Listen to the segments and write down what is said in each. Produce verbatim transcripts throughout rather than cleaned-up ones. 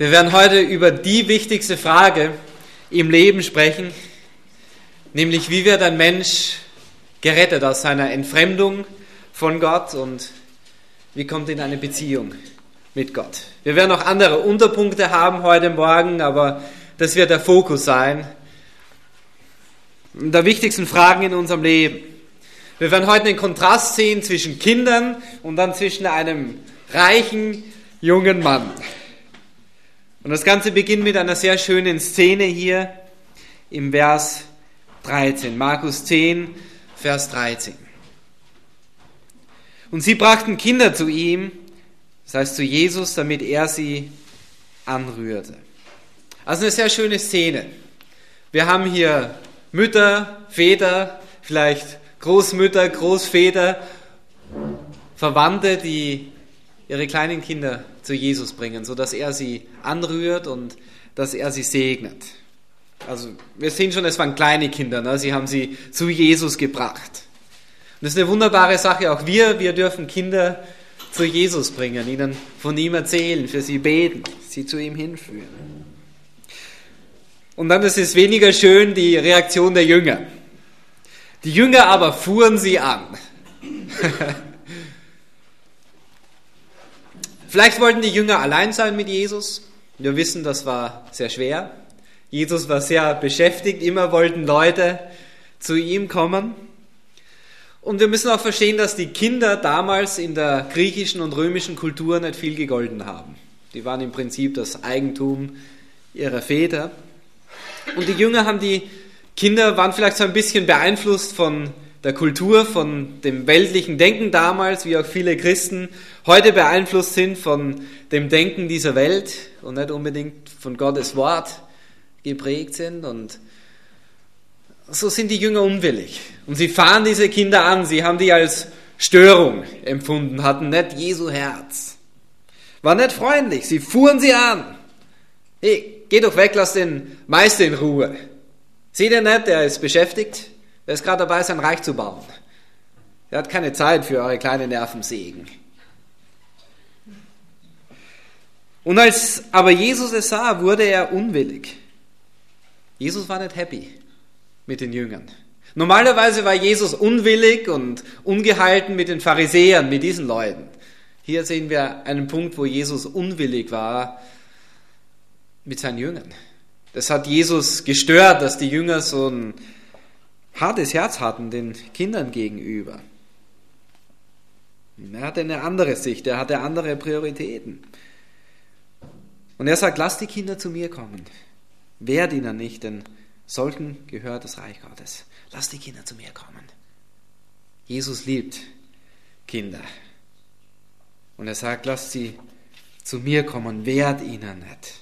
Wir werden heute über die wichtigste Frage im Leben sprechen, nämlich wie wird ein Mensch gerettet aus seiner Entfremdung von Gott und wie kommt er in eine Beziehung mit Gott. Wir werden auch andere Unterpunkte haben heute Morgen, aber das wird der Fokus sein, der wichtigsten Fragen in unserem Leben. Wir werden heute einen Kontrast sehen zwischen Kindern und dann zwischen einem reichen jungen Mann. Und das Ganze beginnt mit einer sehr schönen Szene hier im Vers dreizehn. Markus zehn, Vers dreizehn. Und sie brachten Kinder zu ihm, das heißt zu Jesus, damit er sie anrührte. Also eine sehr schöne Szene. Wir haben hier Mütter, Väter, vielleicht Großmütter, Großväter, Verwandte, die ihre kleinen Kinder zu Jesus bringen, sodass er sie anrührt und dass er sie segnet. Also wir sehen schon, es waren kleine Kinder, ne? Sie haben sie zu Jesus gebracht. Und das ist eine wunderbare Sache, auch wir, wir dürfen Kinder zu Jesus bringen, ihnen von ihm erzählen, für sie beten, sie zu ihm hinführen. Und dann ist es weniger schön, die Reaktion der Jünger. Die Jünger aber fuhren sie an. Vielleicht wollten die Jünger allein sein mit Jesus. Wir wissen, das war sehr schwer. Jesus war sehr beschäftigt. Immer wollten Leute zu ihm kommen. Und wir müssen auch verstehen, dass die Kinder damals in der griechischen und römischen Kultur nicht viel gegolten haben. Die waren im Prinzip das Eigentum ihrer Väter. Und die Jünger haben die Kinder, waren vielleicht so ein bisschen beeinflusst von der Kultur, von dem weltlichen Denken damals, wie auch viele Christen heute beeinflusst sind von dem Denken dieser Welt und nicht unbedingt von Gottes Wort geprägt sind. Und so sind die Jünger unwillig. Und sie fahren diese Kinder an, sie haben die als Störung empfunden, hatten nicht Jesu Herz. War nicht freundlich, sie fuhren sie an. Hey, geh doch weg, lass den Meister in Ruhe. Seht ihr nicht, der ist beschäftigt? Er ist gerade dabei, sein Reich zu bauen. Er hat keine Zeit für eure kleinen Nervensägen. Und als aber Jesus es sah, wurde er unwillig. Jesus war nicht happy mit den Jüngern. Normalerweise war Jesus unwillig und ungehalten mit den Pharisäern, mit diesen Leuten. Hier sehen wir einen Punkt, wo Jesus unwillig war mit seinen Jüngern. Das hat Jesus gestört, dass die Jünger so ein hartes Herz hatten den Kindern gegenüber. Er hatte eine andere Sicht, er hatte andere Prioritäten. Und er sagt, lasst die Kinder zu mir kommen. Wehrt ihnen nicht, denn solchen gehört das Reich Gottes. Lasst die Kinder zu mir kommen. Jesus liebt Kinder. Und er sagt, lasst sie zu mir kommen, wehrt ihnen nicht.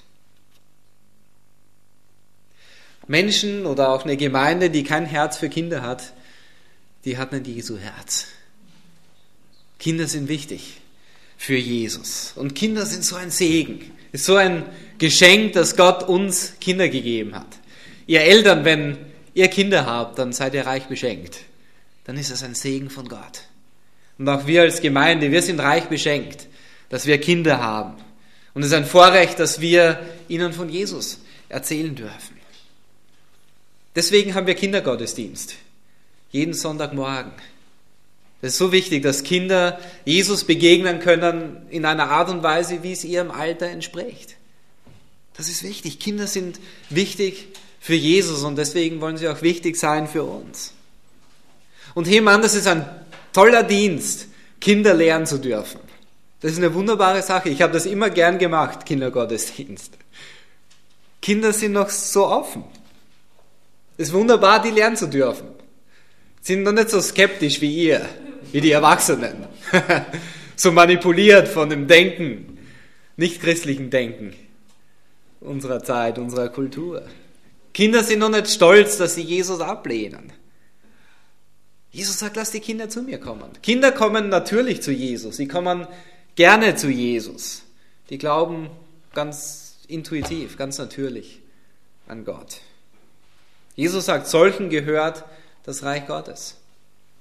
Menschen oder auch eine Gemeinde, die kein Herz für Kinder hat, die hat nicht Jesu Herz. Kinder sind wichtig für Jesus. Und Kinder sind so ein Segen. Ist so ein Geschenk, dass Gott uns Kinder gegeben hat. Ihr Eltern, wenn ihr Kinder habt, dann seid ihr reich beschenkt. Dann ist das ein Segen von Gott. Und auch wir als Gemeinde, wir sind reich beschenkt, dass wir Kinder haben. Und es ist ein Vorrecht, dass wir ihnen von Jesus erzählen dürfen. Deswegen haben wir Kindergottesdienst. Jeden Sonntagmorgen. Es ist so wichtig, dass Kinder Jesus begegnen können in einer Art und Weise, wie es ihrem Alter entspricht. Das ist wichtig. Kinder sind wichtig für Jesus und deswegen wollen sie auch wichtig sein für uns. Und hey Mann, das ist ein toller Dienst, Kinder lehren zu dürfen. Das ist eine wunderbare Sache. Ich habe das immer gern gemacht, Kindergottesdienst. Kinder sind noch so offen. Es ist wunderbar, die lernen zu dürfen. Sind noch nicht so skeptisch wie ihr, wie die Erwachsenen. So manipuliert von dem Denken, nicht christlichen Denken unserer Zeit, unserer Kultur. Kinder sind noch nicht stolz, dass sie Jesus ablehnen. Jesus sagt, lass die Kinder zu mir kommen. Kinder kommen natürlich zu Jesus. Sie kommen gerne zu Jesus. Die glauben ganz intuitiv, ganz natürlich an Gott. Jesus sagt, solchen gehört das Reich Gottes.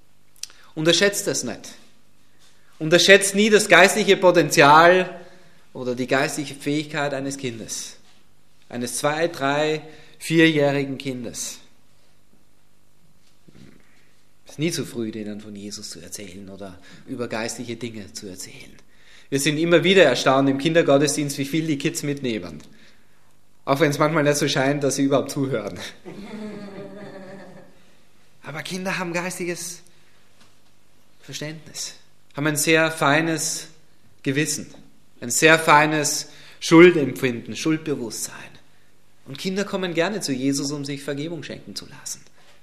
Unterschätzt es nicht. Unterschätzt nie das geistliche Potenzial oder die geistliche Fähigkeit eines Kindes. Eines zwei-, drei-, vierjährigen Kindes. Es ist nie zu früh, denen von Jesus zu erzählen oder über geistliche Dinge zu erzählen. Wir sind immer wieder erstaunt im Kindergottesdienst, wie viel die Kids mitnehmen. Auch wenn es manchmal nicht so scheint, dass sie überhaupt zuhören. Aber Kinder haben geistiges Verständnis, haben ein sehr feines Gewissen, ein sehr feines Schuldempfinden, Schuldbewusstsein. Und Kinder kommen gerne zu Jesus, um sich Vergebung schenken zu lassen.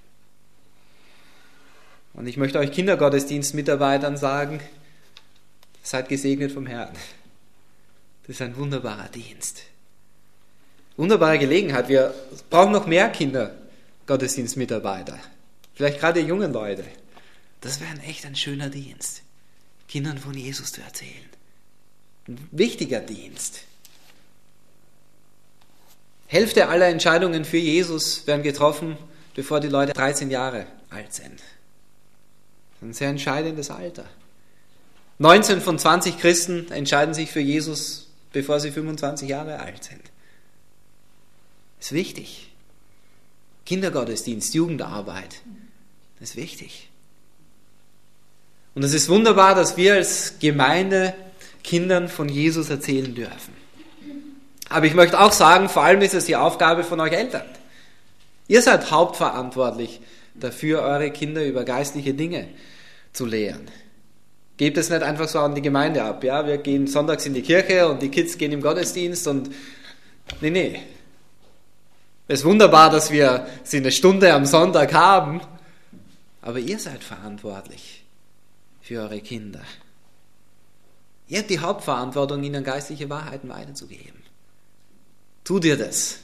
Und ich möchte euch Kindergottesdienstmitarbeitern sagen, seid gesegnet vom Herrn. Das ist ein wunderbarer Dienst. Wunderbare Gelegenheit. Wir brauchen noch mehr Kindergottesdienstmitarbeiter. Vielleicht gerade jungen Leute. Das wäre echt ein schöner Dienst, Kindern von Jesus zu erzählen. Ein wichtiger Dienst. Hälfte aller Entscheidungen für Jesus werden getroffen, bevor die Leute dreizehn Jahre alt sind. Ein sehr entscheidendes Alter. neunzehn von zwanzig Christen entscheiden sich für Jesus, bevor sie fünfundzwanzig Jahre alt sind. Das ist wichtig. Kindergottesdienst, Jugendarbeit, das ist wichtig. Und es ist wunderbar, dass wir als Gemeinde Kindern von Jesus erzählen dürfen. Aber ich möchte auch sagen, vor allem ist es die Aufgabe von euch Eltern. Ihr seid hauptverantwortlich dafür, eure Kinder über geistliche Dinge zu lehren. Gebt es nicht einfach so an die Gemeinde ab. Ja, wir gehen sonntags in die Kirche und die Kids gehen im Gottesdienst und nee, nee. Es ist wunderbar, dass wir sie eine Stunde am Sonntag haben, aber ihr seid verantwortlich für eure Kinder. Ihr habt die Hauptverantwortung, ihnen geistliche Wahrheiten weiterzugeben. Tut ihr das?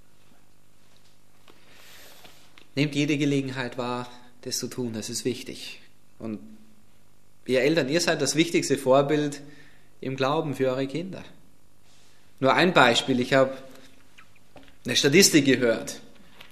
Nehmt jede Gelegenheit wahr, das zu tun, das ist wichtig. Und ihr Eltern, ihr seid das wichtigste Vorbild im Glauben für eure Kinder. Nur ein Beispiel, ich habe eine Statistik gehört,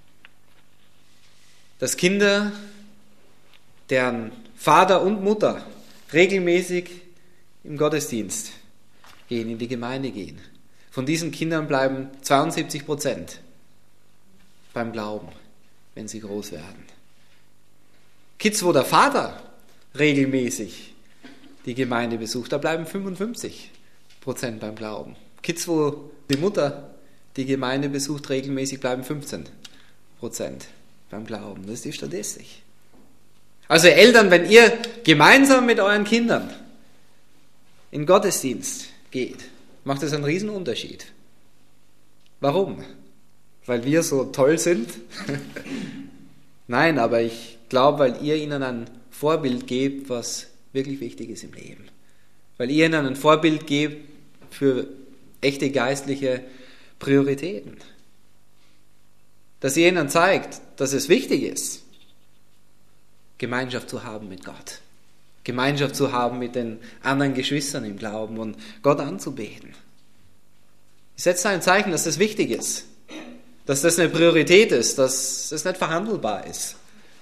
dass Kinder, deren Vater und Mutter regelmäßig im Gottesdienst gehen, in die Gemeinde gehen, von diesen Kindern bleiben zweiundsiebzig Prozent beim Glauben, wenn sie groß werden. Kids, wo der Vater regelmäßig die Gemeinde besucht, da bleiben fünfundfünfzig Prozent beim Glauben. Kids, wo die Mutter die Gemeinde besucht regelmäßig, bleiben fünfzehn Prozent beim Glauben. Das ist die Statistik. Also Eltern, wenn ihr gemeinsam mit euren Kindern in Gottesdienst geht, macht das einen riesen Unterschied. Warum? Weil wir so toll sind? Nein, aber ich glaube, weil ihr ihnen ein Vorbild gebt, was wirklich wichtig ist im Leben. Weil ihr ihnen ein Vorbild gebt für echte geistliche Prioritäten. Dass ihr ihnen zeigt, dass es wichtig ist, Gemeinschaft zu haben mit Gott. Gemeinschaft zu haben mit den anderen Geschwistern im Glauben und Gott anzubeten. Ich setze ein Zeichen, dass das wichtig ist. Dass das eine Priorität ist, dass das nicht verhandelbar ist.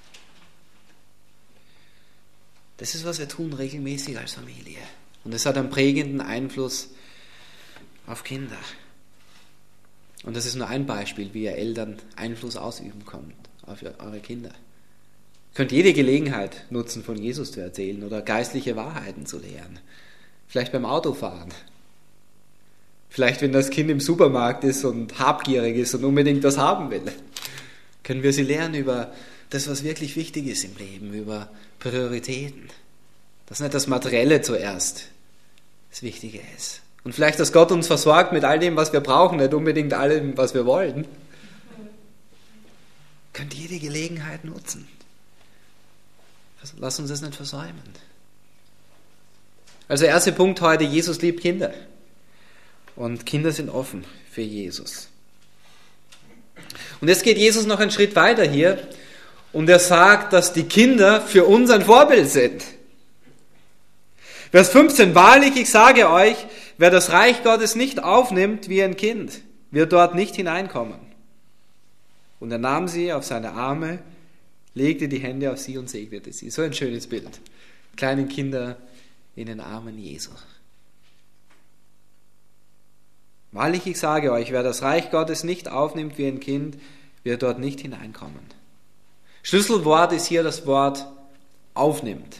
Das ist, was wir tun regelmäßig als Familie. Und das hat einen prägenden Einfluss auf Kinder. Und das ist nur ein Beispiel, wie ihr Eltern Einfluss ausüben könnt auf eure Kinder. Ihr könnt jede Gelegenheit nutzen, von Jesus zu erzählen oder geistliche Wahrheiten zu lehren. Vielleicht beim Autofahren. Vielleicht, wenn das Kind im Supermarkt ist und habgierig ist und unbedingt was haben will. Können wir sie lernen über das, was wirklich wichtig ist im Leben, über Prioritäten. Dass nicht das Materielle zuerst das Wichtige ist. Und vielleicht, dass Gott uns versorgt mit all dem, was wir brauchen, nicht unbedingt allem, was wir wollen. Ihr könnt jede Gelegenheit nutzen. Lass uns das nicht versäumen. Also erster Punkt heute, Jesus liebt Kinder. Und Kinder sind offen für Jesus. Und jetzt geht Jesus noch einen Schritt weiter hier und er sagt, dass die Kinder für uns ein Vorbild sind. Vers fünfzehn, wahrlich, ich sage euch, wer das Reich Gottes nicht aufnimmt wie ein Kind, wird dort nicht hineinkommen. Und er nahm sie auf seine Arme, legte die Hände auf sie und segnete sie. So ein schönes Bild. Kleine Kinder in den Armen Jesu. Wahrlich, ich sage euch, wer das Reich Gottes nicht aufnimmt wie ein Kind, wird dort nicht hineinkommen. Schlüsselwort ist hier das Wort aufnimmt.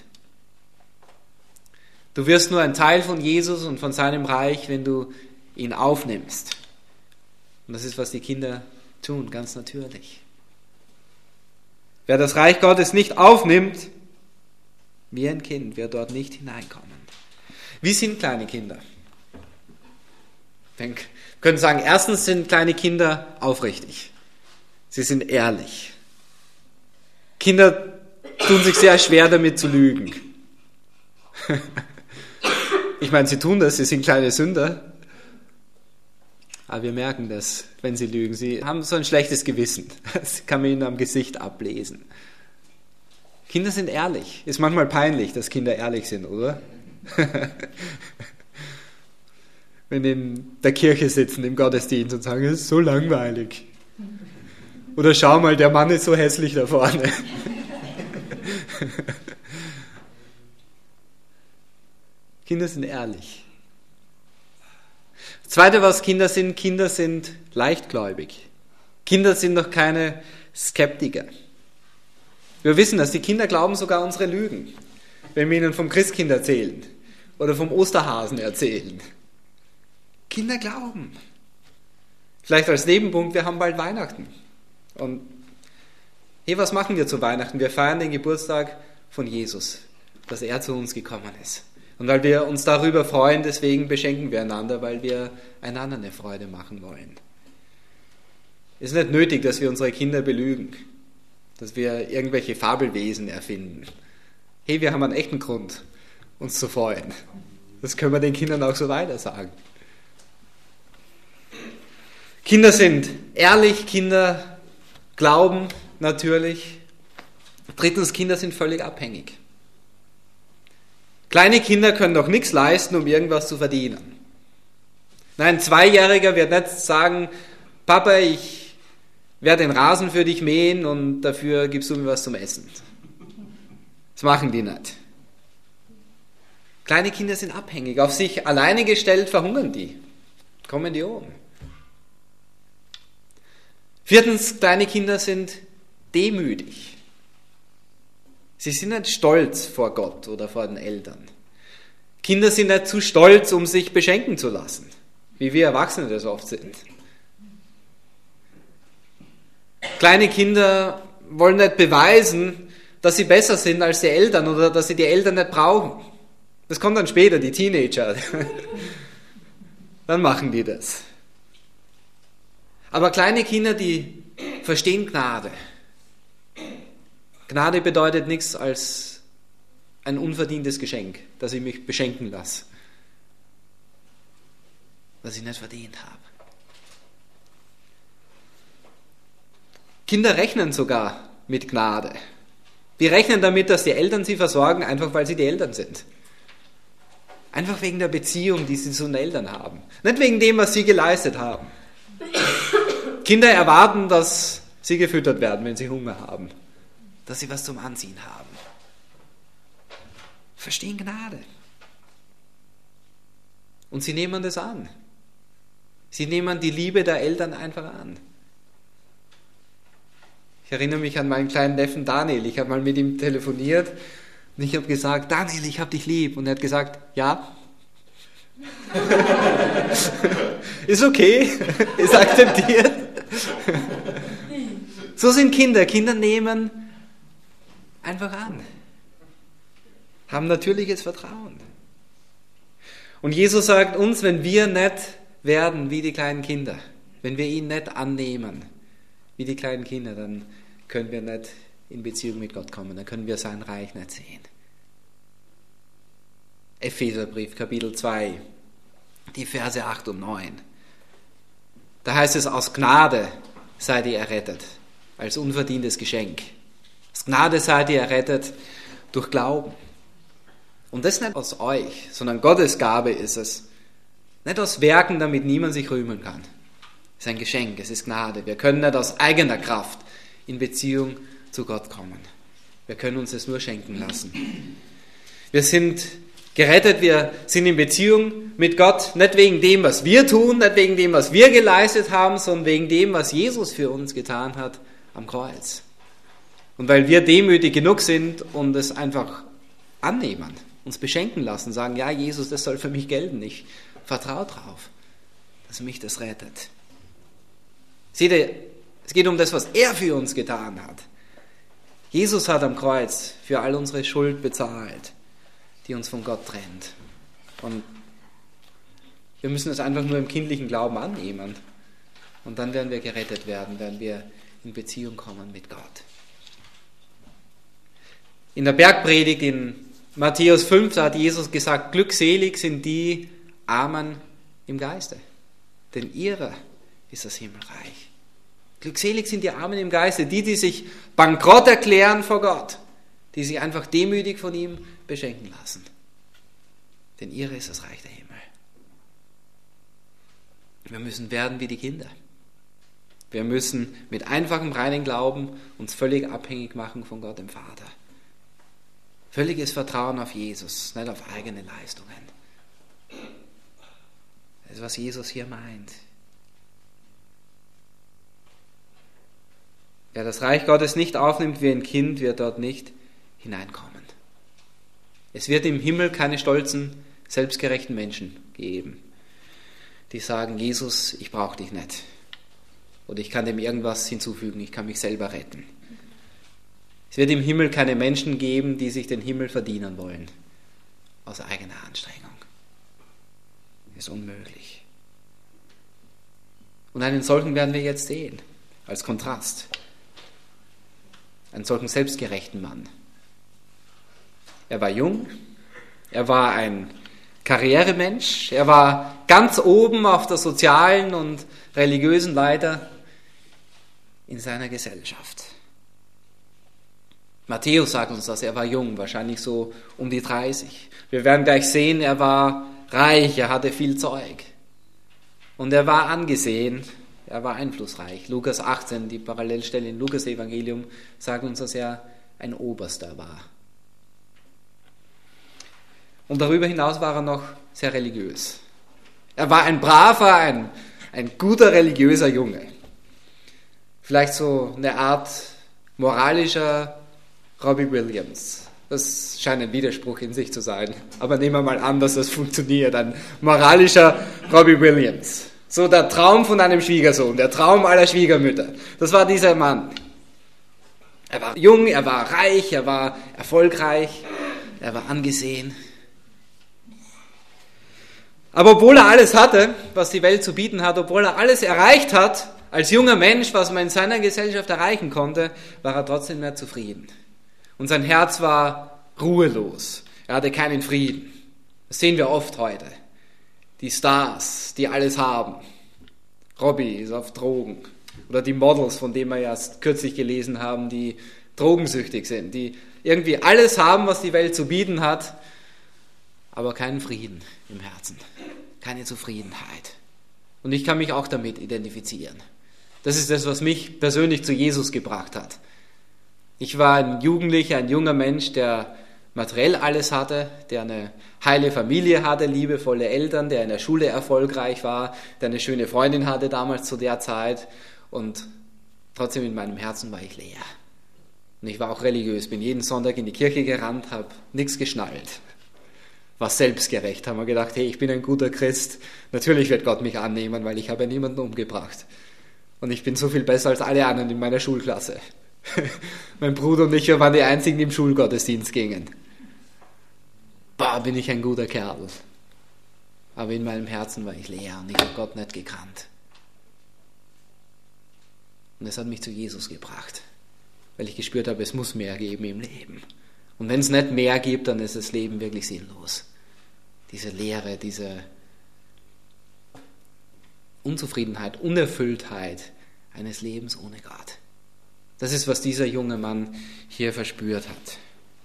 Du wirst nur ein Teil von Jesus und von seinem Reich, wenn du ihn aufnimmst. Und das ist, was die Kinder tun, ganz natürlich. Wer das Reich Gottes nicht aufnimmt, wie ein Kind, wird dort nicht hineinkommen. Wie sind kleine Kinder? Wir können sagen, erstens sind kleine Kinder aufrichtig. Sie sind ehrlich. Kinder tun sich sehr schwer damit zu lügen. Ich meine, sie tun das, sie sind kleine Sünder. Aber wir merken das, wenn sie lügen. Sie haben so ein schlechtes Gewissen. Das kann man ihnen am Gesicht ablesen. Kinder sind ehrlich. Ist manchmal peinlich, dass Kinder ehrlich sind, oder? Wenn die in der Kirche sitzen, im Gottesdienst und sagen, es ist so langweilig. Oder schau mal, der Mann ist so hässlich da vorne. Kinder sind ehrlich. Das Zweite, was Kinder sind, Kinder sind leichtgläubig. Kinder sind noch keine Skeptiker. Wir wissen das, die Kinder glauben sogar unsere Lügen, wenn wir ihnen vom Christkind erzählen oder vom Osterhasen erzählen. Kinder glauben. Vielleicht als Nebenpunkt, wir haben bald Weihnachten. Und hey, was machen wir zu Weihnachten? Wir feiern den Geburtstag von Jesus, dass er zu uns gekommen ist. Und weil wir uns darüber freuen, deswegen beschenken wir einander, weil wir einander eine Freude machen wollen. Es ist nicht nötig, dass wir unsere Kinder belügen, dass wir irgendwelche Fabelwesen erfinden. Hey, wir haben einen echten Grund, uns zu freuen. Das können wir den Kindern auch so weiter sagen. Kinder sind ehrlich, Kinder glauben natürlich. Drittens, Kinder sind völlig abhängig. Kleine Kinder können doch nichts leisten, um irgendwas zu verdienen. Nein, ein Zweijähriger wird nicht sagen, Papa, ich werde den Rasen für dich mähen und dafür gibst du mir was zum Essen. Das machen die nicht. Kleine Kinder sind abhängig. Auf sich alleine gestellt verhungern die. Kommen die um. Viertens, kleine Kinder sind demütig. Sie sind nicht stolz vor Gott oder vor den Eltern. Kinder sind nicht zu stolz, um sich beschenken zu lassen, wie wir Erwachsene das oft sind. Kleine Kinder wollen nicht beweisen, dass sie besser sind als die Eltern oder dass sie die Eltern nicht brauchen. Das kommt dann später, die Teenager. Dann machen die das. Aber kleine Kinder, die verstehen Gnade. Gnade bedeutet nichts als ein unverdientes Geschenk, dass ich mich beschenken lasse, was ich nicht verdient habe. Kinder rechnen sogar mit Gnade. Die rechnen damit, dass die Eltern sie versorgen, einfach weil sie die Eltern sind. Einfach wegen der Beziehung, die sie zu den Eltern haben. Nicht wegen dem, was sie geleistet haben. Kinder erwarten, dass sie gefüttert werden, wenn sie Hunger haben. Dass sie was zum Anziehen haben. Verstehen Gnade. Und sie nehmen das an. Sie nehmen die Liebe der Eltern einfach an. Ich erinnere mich an meinen kleinen Neffen Daniel. Ich habe mal mit ihm telefoniert und ich habe gesagt, Daniel, ich habe dich lieb. Und er hat gesagt, ja. Ist okay, ist akzeptiert. So sind Kinder. Kinder nehmen einfach an. Haben natürliches Vertrauen. Und Jesus sagt uns, wenn wir nicht werden wie die kleinen Kinder, wenn wir ihn nicht annehmen wie die kleinen Kinder, dann können wir nicht in Beziehung mit Gott kommen, dann können wir sein Reich nicht sehen. Epheserbrief, Kapitel zwei, die Verse acht und neun. Da heißt es, aus Gnade seid ihr errettet, als unverdientes Geschenk. Aus Gnade seid ihr errettet durch Glauben. Und das nicht aus euch, sondern Gottes Gabe ist es. Nicht aus Werken, damit niemand sich rühmen kann. Es ist ein Geschenk, es ist Gnade. Wir können nicht aus eigener Kraft in Beziehung zu Gott kommen. Wir können uns es nur schenken lassen. Wir sind Gerettet, wir sind in Beziehung mit Gott, nicht wegen dem, was wir tun, nicht wegen dem, was wir geleistet haben, sondern wegen dem, was Jesus für uns getan hat am Kreuz. Und weil wir demütig genug sind und es einfach annehmen, uns beschenken lassen, sagen, ja, Jesus, das soll für mich gelten, ich vertraue drauf, dass mich das rettet. Seht ihr, es geht um das, was er für uns getan hat. Jesus hat am Kreuz für all unsere Schuld bezahlt, die uns von Gott trennt. Und wir müssen es einfach nur im kindlichen Glauben annehmen. Und dann werden wir gerettet werden, werden wir in Beziehung kommen mit Gott. In der Bergpredigt in Matthäus fünf, da hat Jesus gesagt, glückselig sind die Armen im Geiste, denn ihrer ist das Himmelreich. Glückselig sind die Armen im Geiste, die, die sich bankrott erklären vor Gott, die sich einfach demütig von ihm beschenken lassen. Denn ihre ist das Reich der Himmel. Wir müssen werden wie die Kinder. Wir müssen mit einfachem reinen Glauben uns völlig abhängig machen von Gott dem Vater. Völliges Vertrauen auf Jesus, nicht auf eigene Leistungen. Das ist, was Jesus hier meint. Wer das Reich Gottes nicht aufnimmt wie ein Kind, wird dort nicht hineinkommen. Es wird im Himmel keine stolzen, selbstgerechten Menschen geben, die sagen, Jesus, ich brauche dich nicht. Oder ich kann dem irgendwas hinzufügen, ich kann mich selber retten. Es wird im Himmel keine Menschen geben, die sich den Himmel verdienen wollen, aus eigener Anstrengung. Das ist unmöglich. Und einen solchen werden wir jetzt sehen, als Kontrast. Einen solchen selbstgerechten Mann. Er war jung, er war ein Karrieremensch, er war ganz oben auf der sozialen und religiösen Leiter in seiner Gesellschaft. Matthäus sagt uns das, er war jung, wahrscheinlich so um die dreißig. Wir werden gleich sehen, er war reich, er hatte viel Zeug. Und er war angesehen, er war einflussreich. Lukas achtzehn, die Parallelstelle im Lukas-Evangelium, sagt uns, dass er ein Oberster war. Und darüber hinaus war er noch sehr religiös. Er war ein braver, ein, ein guter religiöser Junge. Vielleicht so eine Art moralischer Robbie Williams. Das scheint ein Widerspruch in sich zu sein. Aber nehmen wir mal an, dass das funktioniert. Ein moralischer Robbie Williams. So der Traum von einem Schwiegersohn, der Traum aller Schwiegermütter. Das war dieser Mann. Er war jung, er war reich, er war erfolgreich, er war angesehen. Aber obwohl er alles hatte, was die Welt zu bieten hat, obwohl er alles erreicht hat, als junger Mensch, was man in seiner Gesellschaft erreichen konnte, war er trotzdem nicht zufrieden. Und sein Herz war ruhelos. Er hatte keinen Frieden. Das sehen wir oft heute. Die Stars, die alles haben. Robbie ist auf Drogen. Oder die Models, von denen wir ja kürzlich gelesen haben, die drogensüchtig sind, die irgendwie alles haben, was die Welt zu bieten hat, aber keinen Frieden im Herzen, keine Zufriedenheit. Und ich kann mich auch damit identifizieren. Das ist das, was mich persönlich zu Jesus gebracht hat. Ich war ein Jugendlicher, ein junger Mensch, der materiell alles hatte, der eine heile Familie hatte, liebevolle Eltern, der in der Schule erfolgreich war, der eine schöne Freundin hatte damals zu der Zeit und trotzdem in meinem Herzen war ich leer. Und ich war auch religiös, bin jeden Sonntag in die Kirche gerannt, habe nichts geschnallt. War selbstgerecht, haben wir gedacht, hey, ich bin ein guter Christ, natürlich wird Gott mich annehmen, weil ich habe ja niemanden umgebracht. Und ich bin so viel besser als alle anderen in meiner Schulklasse. Mein Bruder und ich waren die einzigen, die im Schulgottesdienst gingen. Bah, bin ich ein guter Kerl. Aber in meinem Herzen war ich leer und ich habe Gott nicht gekannt. Und es hat mich zu Jesus gebracht, weil ich gespürt habe, es muss mehr geben im Leben. Und wenn es nicht mehr gibt, dann ist das Leben wirklich sinnlos. Diese Leere, diese Unzufriedenheit, Unerfülltheit eines Lebens ohne Gott. Das ist, was dieser junge Mann hier verspürt hat.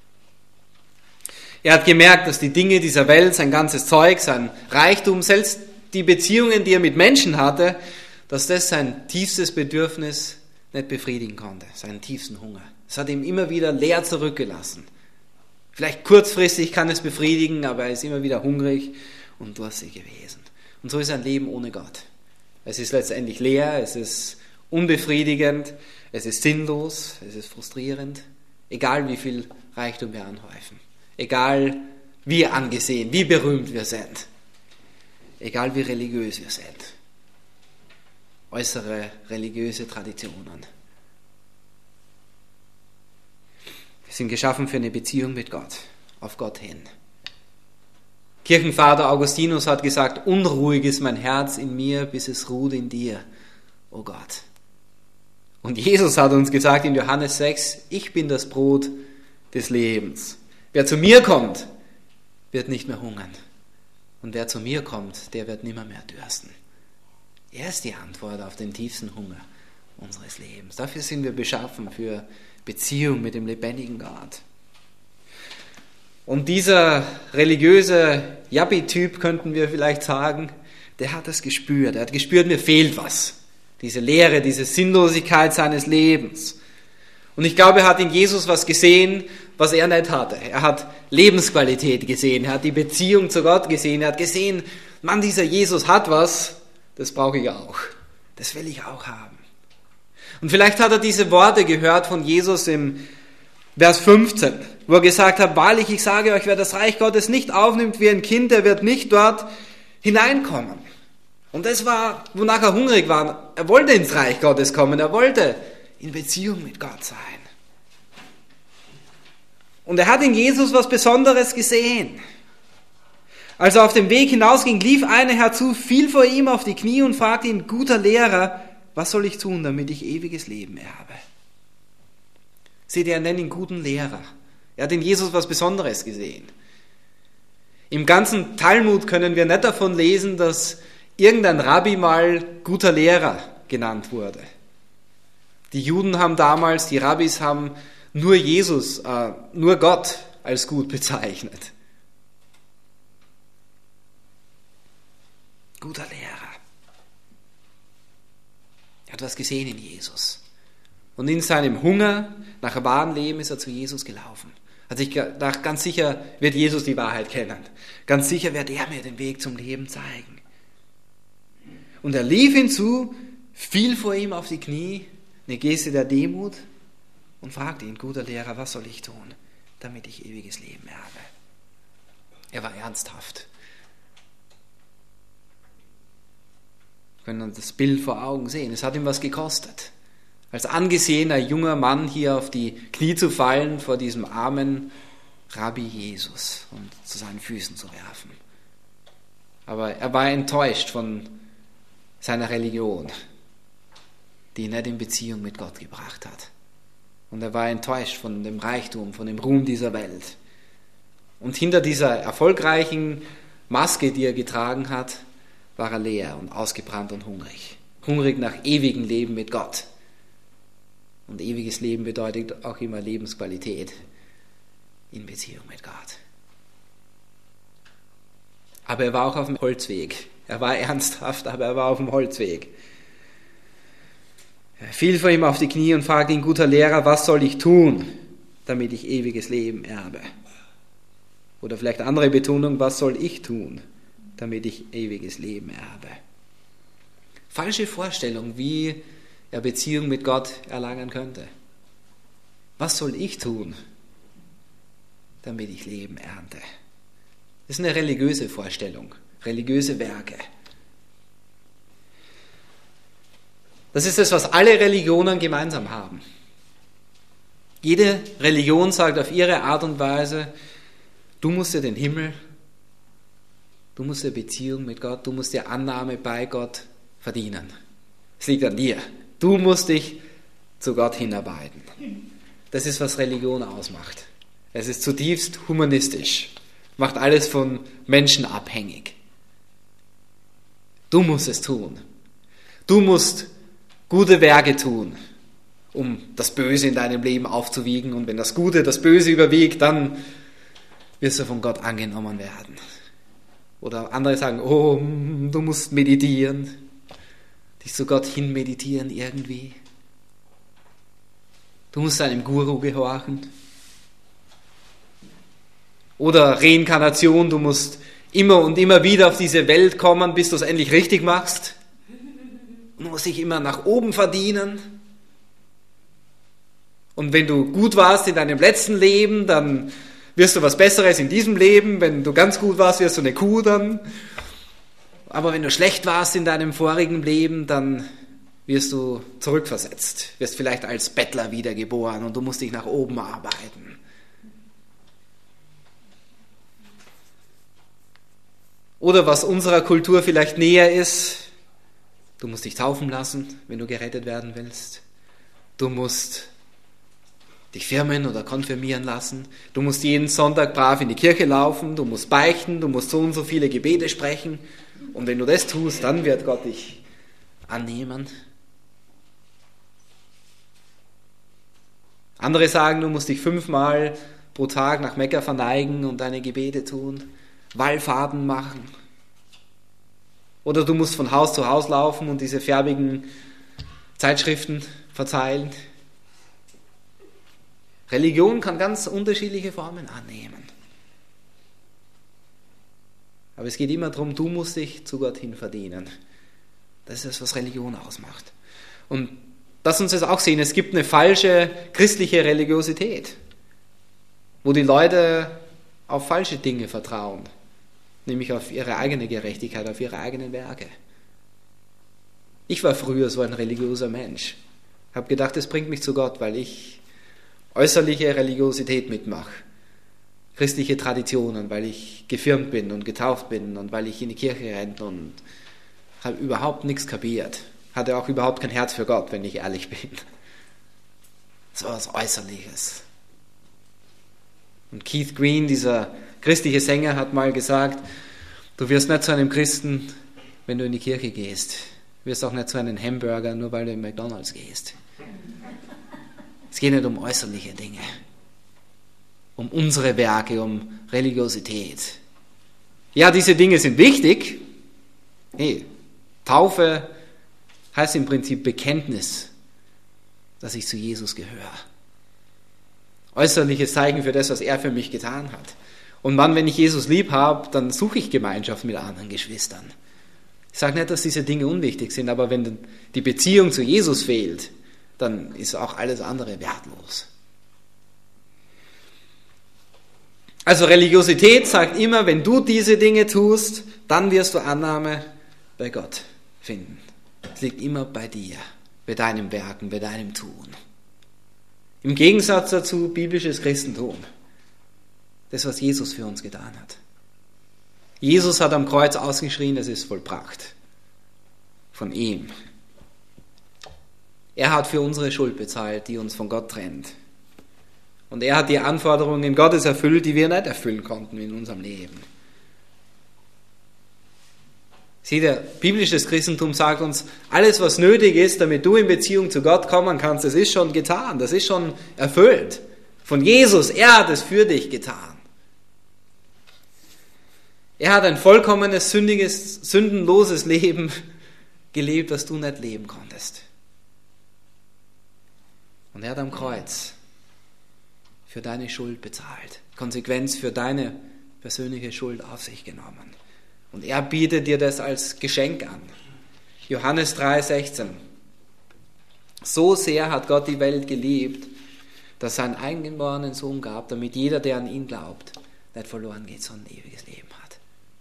Er hat gemerkt, dass die Dinge dieser Welt, sein ganzes Zeug, sein Reichtum, selbst die Beziehungen, die er mit Menschen hatte, dass das sein tiefstes Bedürfnis nicht befriedigen konnte, seinen tiefsten Hunger. Es hat ihm immer wieder leer zurückgelassen. Vielleicht kurzfristig kann es befriedigen, aber er ist immer wieder hungrig und durstig gewesen. Und so ist ein Leben ohne Gott. Es ist letztendlich leer, es ist unbefriedigend, es ist sinnlos, es ist frustrierend, egal wie viel Reichtum wir anhäufen, egal wie angesehen, wie berühmt wir sind, egal wie religiös wir sind, äußere religiöse Traditionen. Wir sind geschaffen für eine Beziehung mit Gott, auf Gott hin. Kirchenvater Augustinus hat gesagt, unruhig ist mein Herz in mir, bis es ruht in dir, o Gott. Und Jesus hat uns gesagt in Johannes sechs, ich bin das Brot des Lebens. Wer zu mir kommt, wird nicht mehr hungern. Und wer zu mir kommt, der wird nimmer mehr dürsten. Er ist die Antwort auf den tiefsten Hunger unseres Lebens. Dafür sind wir beschaffen, für Beziehung mit dem lebendigen Gott. Und dieser religiöse Jappi-Typ, könnten wir vielleicht sagen, der hat das gespürt. Er hat gespürt, mir fehlt was. Diese Leere, diese Sinnlosigkeit seines Lebens. Und ich glaube, er hat in Jesus was gesehen, was er nicht hatte. Er hat Lebensqualität gesehen, er hat die Beziehung zu Gott gesehen, er hat gesehen, Mann, dieser Jesus hat was, das brauche ich auch. Das will ich auch haben. Und vielleicht hat er diese Worte gehört von Jesus im Vers fünfzehn, wo er gesagt hat, wahrlich, ich sage euch, wer das Reich Gottes nicht aufnimmt wie ein Kind, der wird nicht dort hineinkommen. Und das war, wonach er hungrig war. Er wollte ins Reich Gottes kommen, er wollte in Beziehung mit Gott sein. Und er hat in Jesus was Besonderes gesehen. Als er auf dem Weg hinausging, lief einer herzu, fiel vor ihm auf die Knie und fragte ihn, guter Lehrer, was soll ich tun, damit ich ewiges Leben erbe? Seht ihr, er nennt ihn guten Lehrer. Er hat in Jesus was Besonderes gesehen. Im ganzen Talmud können wir nicht davon lesen, dass irgendein Rabbi mal guter Lehrer genannt wurde. Die Juden haben damals, die Rabbis haben nur Jesus, äh, nur Gott als gut bezeichnet. Guter Lehrer. Er hat was gesehen in Jesus. Und in seinem Hunger nach einem wahren Leben ist er zu Jesus gelaufen. Hat sich gedacht, ganz sicher wird Jesus die Wahrheit kennen. Ganz sicher wird er mir den Weg zum Leben zeigen. Und er lief hinzu, fiel vor ihm auf die Knie, eine Geste der Demut, und fragte ihn, guter Lehrer, was soll ich tun, damit ich ewiges Leben erbe? Er war ernsthaft. Wir können uns das Bild vor Augen sehen. Es hat ihm was gekostet. Als angesehener junger Mann hier auf die Knie zu fallen vor diesem armen Rabbi Jesus und zu seinen Füßen zu werfen. Aber er war enttäuscht von seiner Religion, die ihn nicht in Beziehung mit Gott gebracht hat. Und er war enttäuscht von dem Reichtum, von dem Ruhm dieser Welt. Und hinter dieser erfolgreichen Maske, die er getragen hat, war er leer und ausgebrannt und hungrig. Hungrig nach ewigem Leben mit Gott. Und ewiges Leben bedeutet auch immer Lebensqualität in Beziehung mit Gott. Aber er war auch auf dem Holzweg. Er war ernsthaft, aber er war auf dem Holzweg. Er fiel vor ihm auf die Knie und fragte ihn, guter Lehrer, was soll ich tun, damit ich ewiges Leben erbe? Oder vielleicht andere Betonung, was soll ich tun, damit ich ewiges Leben erbe? Falsche Vorstellung, wie er Beziehung mit Gott erlangen könnte. Was soll ich tun, damit ich Leben ernte? Das ist eine religiöse Vorstellung, religiöse Werke. Das ist das, was alle Religionen gemeinsam haben. Jede Religion sagt auf ihre Art und Weise, du musst dir den Himmel, du musst dir Beziehung mit Gott, du musst dir Annahme bei Gott verdienen. Es liegt an dir. Du musst dich zu Gott hinarbeiten. Das ist, was Religion ausmacht. Es ist zutiefst humanistisch, macht alles von Menschen abhängig. Du musst es tun. Du musst gute Werke tun, um das Böse in deinem Leben aufzuwiegen. Und wenn das Gute das Böse überwiegt, dann wirst du von Gott angenommen werden. Oder andere sagen, oh, du musst meditieren, dich zu Gott hin meditieren irgendwie. Du musst einem Guru gehorchen. Oder Reinkarnation, du musst immer und immer wieder auf diese Welt kommen, bis du es endlich richtig machst. Du musst dich immer nach oben verdienen. Und wenn du gut warst in deinem letzten Leben, dann wirst du was Besseres in diesem Leben. Wenn du ganz gut warst, wirst du eine Kuh dann. Aber wenn du schlecht warst in deinem vorigen Leben, dann wirst du zurückversetzt. Wirst vielleicht als Bettler wiedergeboren und du musst dich nach oben arbeiten. Oder was unserer Kultur vielleicht näher ist, du musst dich taufen lassen, wenn du gerettet werden willst. Du musst dich firmen oder konfirmieren lassen. Du musst jeden Sonntag brav in die Kirche laufen, du musst beichten, du musst so und so viele Gebete sprechen. Und wenn du das tust, dann wird Gott dich annehmen. Andere sagen, du musst dich fünfmal pro Tag nach Mekka verneigen und deine Gebete tun, Wallfahrten machen. Oder du musst von Haus zu Haus laufen und diese färbigen Zeitschriften verteilen. Religion kann ganz unterschiedliche Formen annehmen. Aber es geht immer darum, du musst dich zu Gott hin verdienen. Das ist das, was Religion ausmacht. Und lass uns das auch sehen, es gibt eine falsche christliche Religiosität, wo die Leute auf falsche Dinge vertrauen, nämlich auf ihre eigene Gerechtigkeit, auf ihre eigenen Werke. Ich war früher so ein religiöser Mensch, habe gedacht, das bringt mich zu Gott, weil ich äußerliche Religiosität mitmache, christliche Traditionen, weil ich gefirmt bin und getauft bin und weil ich in die Kirche renne und habe überhaupt nichts kapiert. Hatte auch überhaupt kein Herz für Gott, wenn ich ehrlich bin. So was Äußerliches. Und Keith Green, dieser christliche Sänger, hat mal gesagt, du wirst nicht zu einem Christen, wenn du in die Kirche gehst. Du wirst auch nicht zu einem Hamburger, nur weil du in McDonald's gehst. Es geht nicht um äußerliche Dinge, um unsere Werke, um Religiosität. Ja, diese Dinge sind wichtig. Hey, Taufe heißt im Prinzip Bekenntnis, dass ich zu Jesus gehöre. Äußerliches Zeichen für das, was er für mich getan hat. Und wann, wenn ich Jesus lieb habe, dann suche ich Gemeinschaft mit anderen Geschwistern. Ich sage nicht, dass diese Dinge unwichtig sind, aber wenn die Beziehung zu Jesus fehlt, dann ist auch alles andere wertlos. Also Religiosität sagt immer, wenn du diese Dinge tust, dann wirst du Annahme bei Gott finden. Es liegt immer bei dir, bei deinem Werken, bei deinem Tun. Im Gegensatz dazu biblisches Christentum. Das, was Jesus für uns getan hat. Jesus hat am Kreuz ausgeschrien, es ist vollbracht. Von ihm. Er hat für unsere Schuld bezahlt, die uns von Gott trennt. Und er hat die Anforderungen Gottes erfüllt, die wir nicht erfüllen konnten in unserem Leben. Seht ihr, biblisches Christentum sagt uns, alles was nötig ist, damit du in Beziehung zu Gott kommen kannst, das ist schon getan, das ist schon erfüllt. Von Jesus, er hat es für dich getan. Er hat ein vollkommenes, sündiges, sündenloses Leben gelebt, das du nicht leben konntest. Und er hat am Kreuz für deine Schuld bezahlt. Konsequenz für deine persönliche Schuld auf sich genommen. Und er bietet dir das als Geschenk an. Johannes drei sechzehn. So sehr hat Gott die Welt geliebt, dass er seinen eingeborenen Sohn gab, damit jeder, der an ihn glaubt, nicht verloren geht, sondern ein ewiges Leben hat.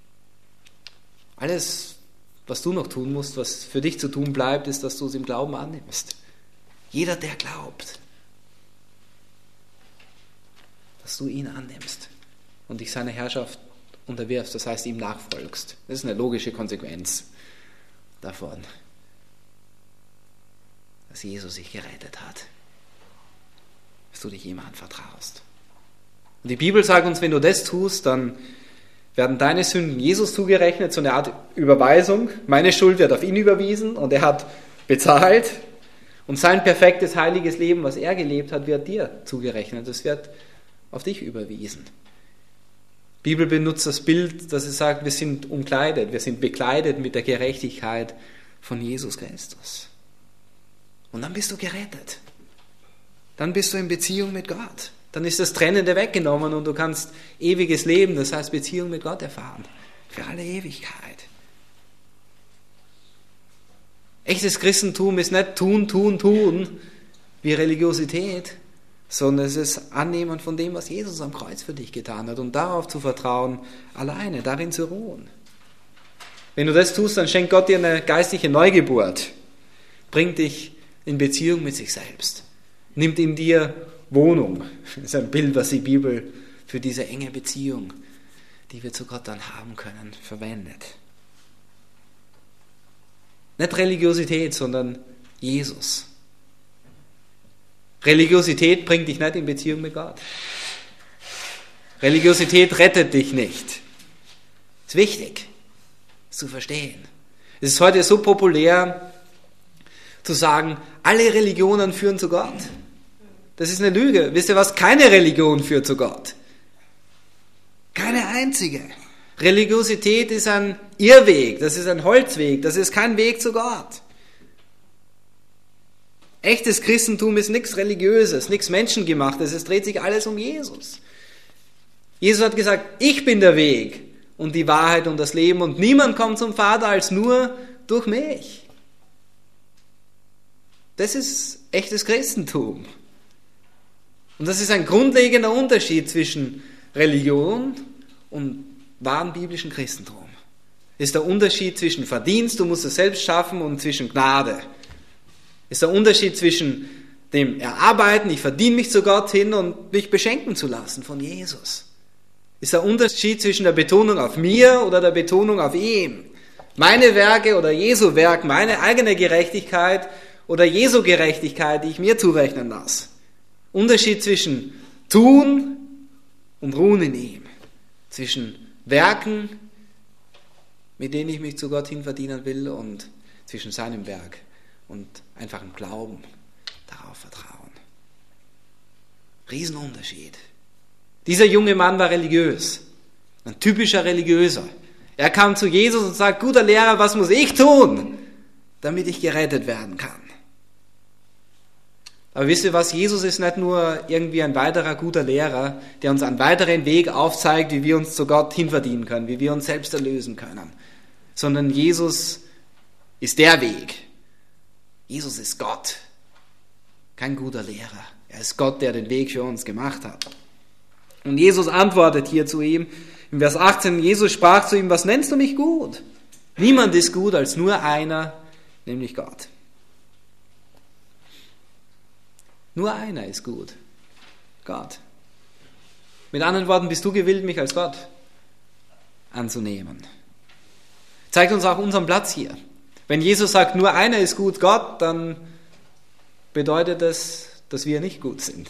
Alles, was du noch tun musst, was für dich zu tun bleibt, ist, dass du es im Glauben annimmst. Jeder, der glaubt, dass du ihn annimmst und dich seiner Herrschaft unterwirfst, das heißt ihm nachfolgst. Das ist eine logische Konsequenz davon, dass Jesus sich gerettet hat, dass du dich ihm anvertraust. Und die Bibel sagt uns, wenn du das tust, dann werden deine Sünden Jesus zugerechnet, so eine Art Überweisung. Meine Schuld wird auf ihn überwiesen und er hat bezahlt. Und sein perfektes, heiliges Leben, was er gelebt hat, wird dir zugerechnet. Es wird auf dich überwiesen. Die Bibel benutzt das Bild, dass es sagt, wir sind umkleidet, wir sind bekleidet mit der Gerechtigkeit von Jesus Christus. Und dann bist du gerettet. Dann bist du in Beziehung mit Gott. Dann ist das Trennende weggenommen und du kannst ewiges Leben, das heißt Beziehung mit Gott erfahren. Für alle Ewigkeit. Echtes Christentum ist nicht tun, tun, tun, wie Religiosität, sondern es ist Annehmen von dem, was Jesus am Kreuz für dich getan hat und darauf zu vertrauen, alleine, darin zu ruhen. Wenn du das tust, dann schenkt Gott dir eine geistliche Neugeburt, bringt dich in Beziehung mit sich selbst, nimmt in dir Wohnung. Das ist ein Bild, was die Bibel für diese enge Beziehung, die wir zu Gott dann haben können, verwendet. Nicht Religiosität, sondern Jesus. Religiosität bringt dich nicht in Beziehung mit Gott. Religiosität rettet dich nicht. Ist wichtig, es zu verstehen. Es ist heute so populär zu sagen, alle Religionen führen zu Gott. Das ist eine Lüge. Wisst ihr was? Keine Religion führt zu Gott. Keine einzige. Religiosität ist ein Irrweg, das ist ein Holzweg, das ist kein Weg zu Gott. Echtes Christentum ist nichts Religiöses, nichts Menschengemachtes, es dreht sich alles um Jesus. Jesus hat gesagt, ich bin der Weg und die Wahrheit und das Leben und niemand kommt zum Vater als nur durch mich. Das ist echtes Christentum. Und das ist ein grundlegender Unterschied zwischen Religion und wahren biblischen Christentum. Ist der Unterschied zwischen Verdienst, du musst es selbst schaffen, und zwischen Gnade. Ist der Unterschied zwischen dem Erarbeiten, ich verdiene mich zu Gott hin und mich beschenken zu lassen von Jesus. Ist der Unterschied zwischen der Betonung auf mir oder der Betonung auf ihm. Meine Werke oder Jesu Werk, meine eigene Gerechtigkeit oder Jesu Gerechtigkeit, die ich mir zurechnen lasse. Unterschied zwischen tun und ruhen in ihm. Zwischen Werken, mit denen ich mich zu Gott hin verdienen will, und zwischen seinem Werk und einfachem Glauben, darauf vertrauen. Riesenunterschied. Dieser junge Mann war religiös, ein typischer Religiöser. Er kam zu Jesus und sagt, guter Lehrer, was muss ich tun, damit ich gerettet werden kann? Aber wisst ihr was, Jesus ist nicht nur irgendwie ein weiterer guter Lehrer, der uns einen weiteren Weg aufzeigt, wie wir uns zu Gott hinverdienen können, wie wir uns selbst erlösen können, sondern Jesus ist der Weg. Jesus ist Gott, kein guter Lehrer. Er ist Gott, der den Weg für uns gemacht hat. Und Jesus antwortet hier zu ihm, in Vers achtzehn, Jesus sprach zu ihm, was nennst du mich gut? Niemand ist gut als nur einer, nämlich Gott. Nur einer ist gut, Gott. Mit anderen Worten, bist du gewillt, mich als Gott anzunehmen. Zeigt uns auch unseren Platz hier. Wenn Jesus sagt, nur einer ist gut, Gott, dann bedeutet das, dass wir nicht gut sind.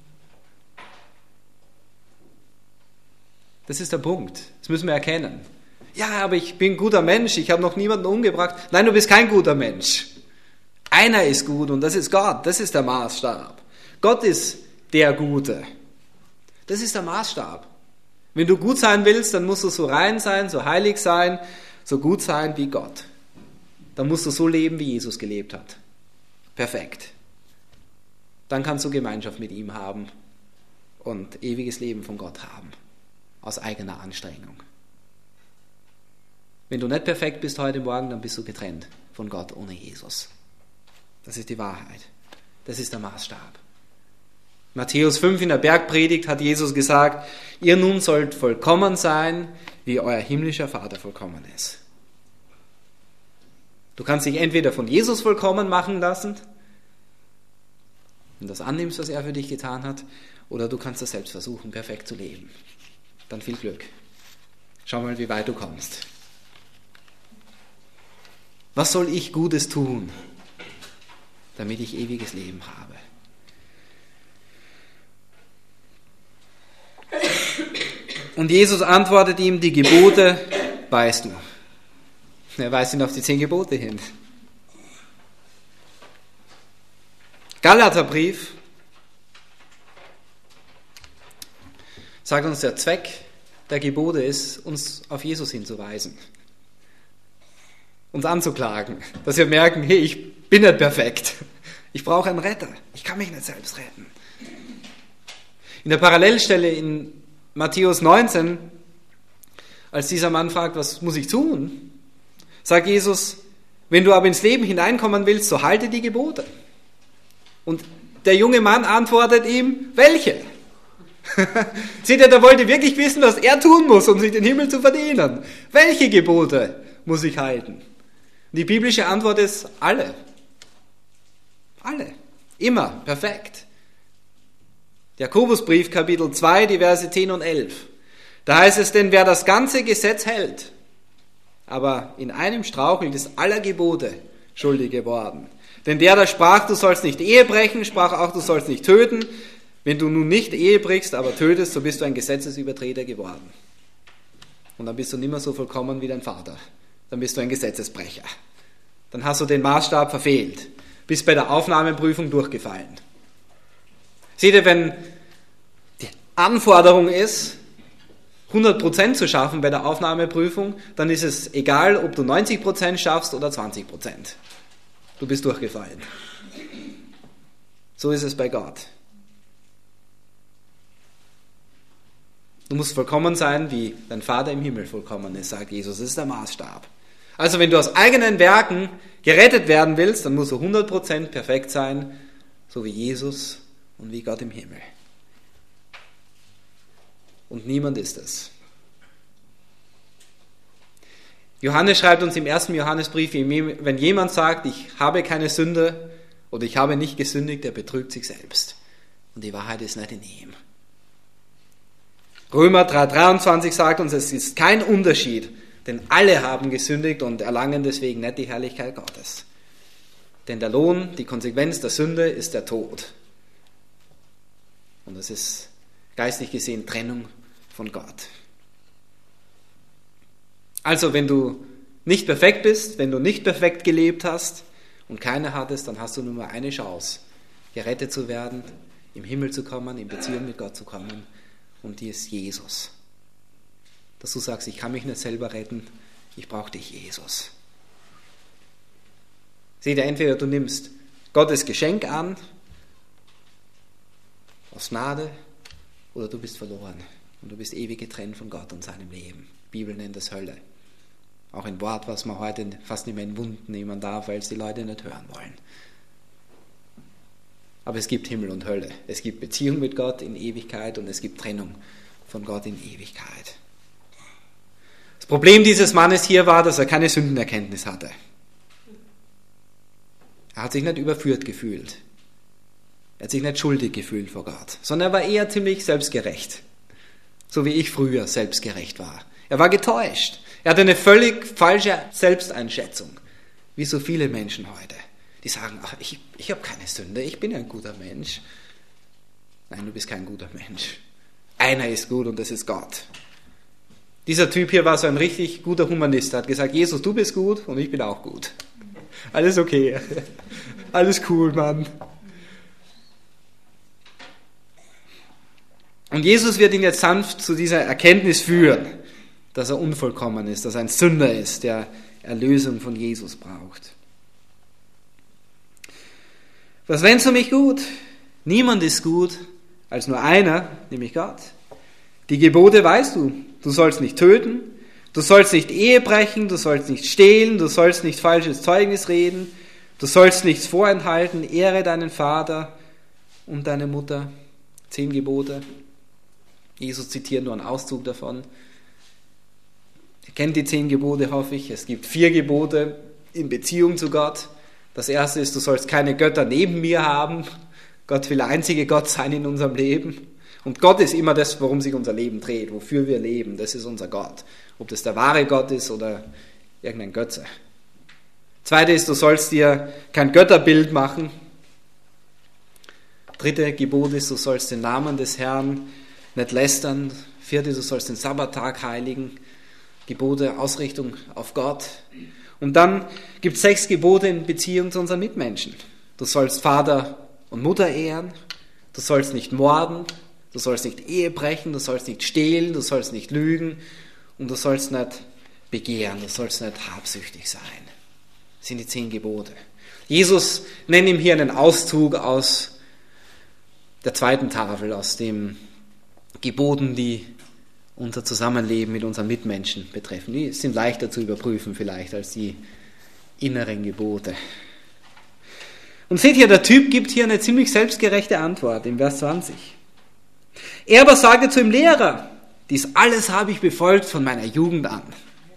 Das ist der Punkt. Das müssen wir erkennen. Ja, aber ich bin ein guter Mensch, ich habe noch niemanden umgebracht. Nein, du bist kein guter Mensch. Einer ist gut und das ist Gott, das ist der Maßstab. Gott ist der Gute. Das ist der Maßstab. Wenn du gut sein willst, dann musst du so rein sein, so heilig sein, so gut sein wie Gott. Dann musst du so leben, wie Jesus gelebt hat. Perfekt. Dann kannst du Gemeinschaft mit ihm haben und ewiges Leben von Gott haben. Aus eigener Anstrengung. Wenn du nicht perfekt bist heute Morgen, dann bist du getrennt von Gott ohne Jesus. Das ist die Wahrheit. Das ist der Maßstab. Matthäus fünf in der Bergpredigt hat Jesus gesagt, ihr nun sollt vollkommen sein, wie euer himmlischer Vater vollkommen ist. Du kannst dich entweder von Jesus vollkommen machen lassen und das annimmst, was er für dich getan hat, oder du kannst das selbst versuchen, perfekt zu leben. Dann viel Glück. Schau mal, wie weit du kommst. Was soll ich Gutes tun, damit ich ewiges Leben habe? Und Jesus antwortet ihm, die Gebote weißt du. Er weist ihn auf die zehn Gebote hin. Galaterbrief sagt uns, der Zweck der Gebote ist, uns auf Jesus hinzuweisen. Uns anzuklagen, dass wir merken, hey, ich bin nicht perfekt. Ich brauche einen Retter. Ich kann mich nicht selbst retten. In der Parallelstelle in Matthäus neunzehn, als dieser Mann fragt, was muss ich tun, sagt Jesus, wenn du aber ins Leben hineinkommen willst, so halte die Gebote. Und der junge Mann antwortet ihm, welche? Seht ihr, der wollte wirklich wissen, was er tun muss, um sich den Himmel zu verdienen. Welche Gebote muss ich halten? Und die biblische Antwort ist, alle. Alle. Immer. Perfekt. Jakobusbrief, Kapitel zwei, die Verse zehn und elf. Da heißt es, denn wer das ganze Gesetz hält, aber in einem strauchelt, ist aller Gebote schuldig geworden. Denn der, der sprach, du sollst nicht Ehe brechen, sprach auch, du sollst nicht töten. Wenn du nun nicht Ehe brichst, aber tötest, so bist du ein Gesetzesübertreter geworden. Und dann bist du nicht mehr so vollkommen wie dein Vater. Dann bist du ein Gesetzesbrecher. Dann hast du den Maßstab verfehlt. Bist bei der Aufnahmeprüfung durchgefallen. Seht ihr, wenn die Anforderung ist, hundert Prozent zu schaffen bei der Aufnahmeprüfung, dann ist es egal, ob du neunzig Prozent schaffst oder zwanzig Prozent. Du bist durchgefallen. So ist es bei Gott. Du musst vollkommen sein, wie dein Vater im Himmel vollkommen ist, sagt Jesus. Das ist der Maßstab. Also wenn du aus eigenen Werken gerettet werden willst, dann musst du hundert Prozent perfekt sein, so wie Jesus und wie Gott im Himmel. Und niemand ist es. Johannes schreibt uns im ersten Johannesbrief, wenn jemand sagt, ich habe keine Sünde oder ich habe nicht gesündigt, der betrügt sich selbst. Und die Wahrheit ist nicht in ihm. Römer drei dreiundzwanzig sagt uns, es ist kein Unterschied, denn alle haben gesündigt und erlangen deswegen nicht die Herrlichkeit Gottes. Denn der Lohn, die Konsequenz der Sünde ist der Tod. Und das ist geistlich gesehen Trennung von Gott. Also wenn du nicht perfekt bist, wenn du nicht perfekt gelebt hast und keine hattest, dann hast du nur mal eine Chance, gerettet zu werden, im Himmel zu kommen, in Beziehung mit Gott zu kommen. Und die ist Jesus. Dass du sagst, ich kann mich nicht selber retten, ich brauche dich, Jesus. Seht ihr, entweder du nimmst Gottes Geschenk an, aus Gnade, oder du bist verloren. Und du bist ewig getrennt von Gott und seinem Leben. Die Bibel nennt es Hölle. Auch ein Wort, was man heute fast nicht mehr in den Mund nehmen darf, weil es die Leute nicht hören wollen. Aber es gibt Himmel und Hölle. Es gibt Beziehung mit Gott in Ewigkeit und es gibt Trennung von Gott in Ewigkeit. Das Problem dieses Mannes hier war, dass er keine Sündenerkenntnis hatte. Er hat sich nicht überführt gefühlt. Er hat sich nicht schuldig gefühlt vor Gott, sondern er war eher ziemlich selbstgerecht. So wie ich früher selbstgerecht war. Er war getäuscht. Er hatte eine völlig falsche Selbsteinschätzung. Wie so viele Menschen heute. Die sagen, ach, ich, ich habe keine Sünde, ich bin ein guter Mensch. Nein, du bist kein guter Mensch. Einer ist gut und das ist Gott. Dieser Typ hier war so ein richtig guter Humanist. Er hat gesagt, Jesus, du bist gut und ich bin auch gut. Alles okay. Alles cool, Mann. Und Jesus wird ihn jetzt sanft zu dieser Erkenntnis führen, dass er unvollkommen ist, dass er ein Sünder ist, der Erlösung von Jesus braucht. Was wennst du mich gut? Niemand ist gut, als nur einer, nämlich Gott. Die Gebote weißt du. Du sollst nicht töten, du sollst nicht Ehe brechen, du sollst nicht stehlen, du sollst nicht falsches Zeugnis reden, du sollst nichts vorenthalten, ehre deinen Vater und deine Mutter. Zehn Gebote. Jesus zitiert nur einen Auszug davon. Ihr kennt die zehn Gebote, hoffe ich. Es gibt vier Gebote in Beziehung zu Gott. Das erste ist, du sollst keine Götter neben mir haben. Gott will der einzige Gott sein in unserem Leben. Und Gott ist immer das, worum sich unser Leben dreht, wofür wir leben. Das ist unser Gott. Ob das der wahre Gott ist oder irgendein Götze. Zweite ist, du sollst dir kein Götterbild machen. Dritte Gebot ist, du sollst den Namen des Herrn nicht lästern. Vierte, du sollst den Sabbattag heiligen. Gebote, Ausrichtung auf Gott. Und dann gibt es sechs Gebote in Beziehung zu unseren Mitmenschen. Du sollst Vater und Mutter ehren. Du sollst nicht morden. Du sollst nicht Ehe brechen. Du sollst nicht stehlen. Du sollst nicht lügen. Und du sollst nicht begehren. Du sollst nicht habsüchtig sein. Das sind die zehn Gebote. Jesus nennt ihm hier einen Auszug aus der zweiten Tafel, aus dem Geboten, die unser Zusammenleben mit unseren Mitmenschen betreffen. Die sind leichter zu überprüfen vielleicht als die inneren Gebote. Und seht ihr, der Typ gibt hier eine ziemlich selbstgerechte Antwort im Vers zwanzig. Er aber sagte zu dem Lehrer, dies alles habe ich befolgt von meiner Jugend an.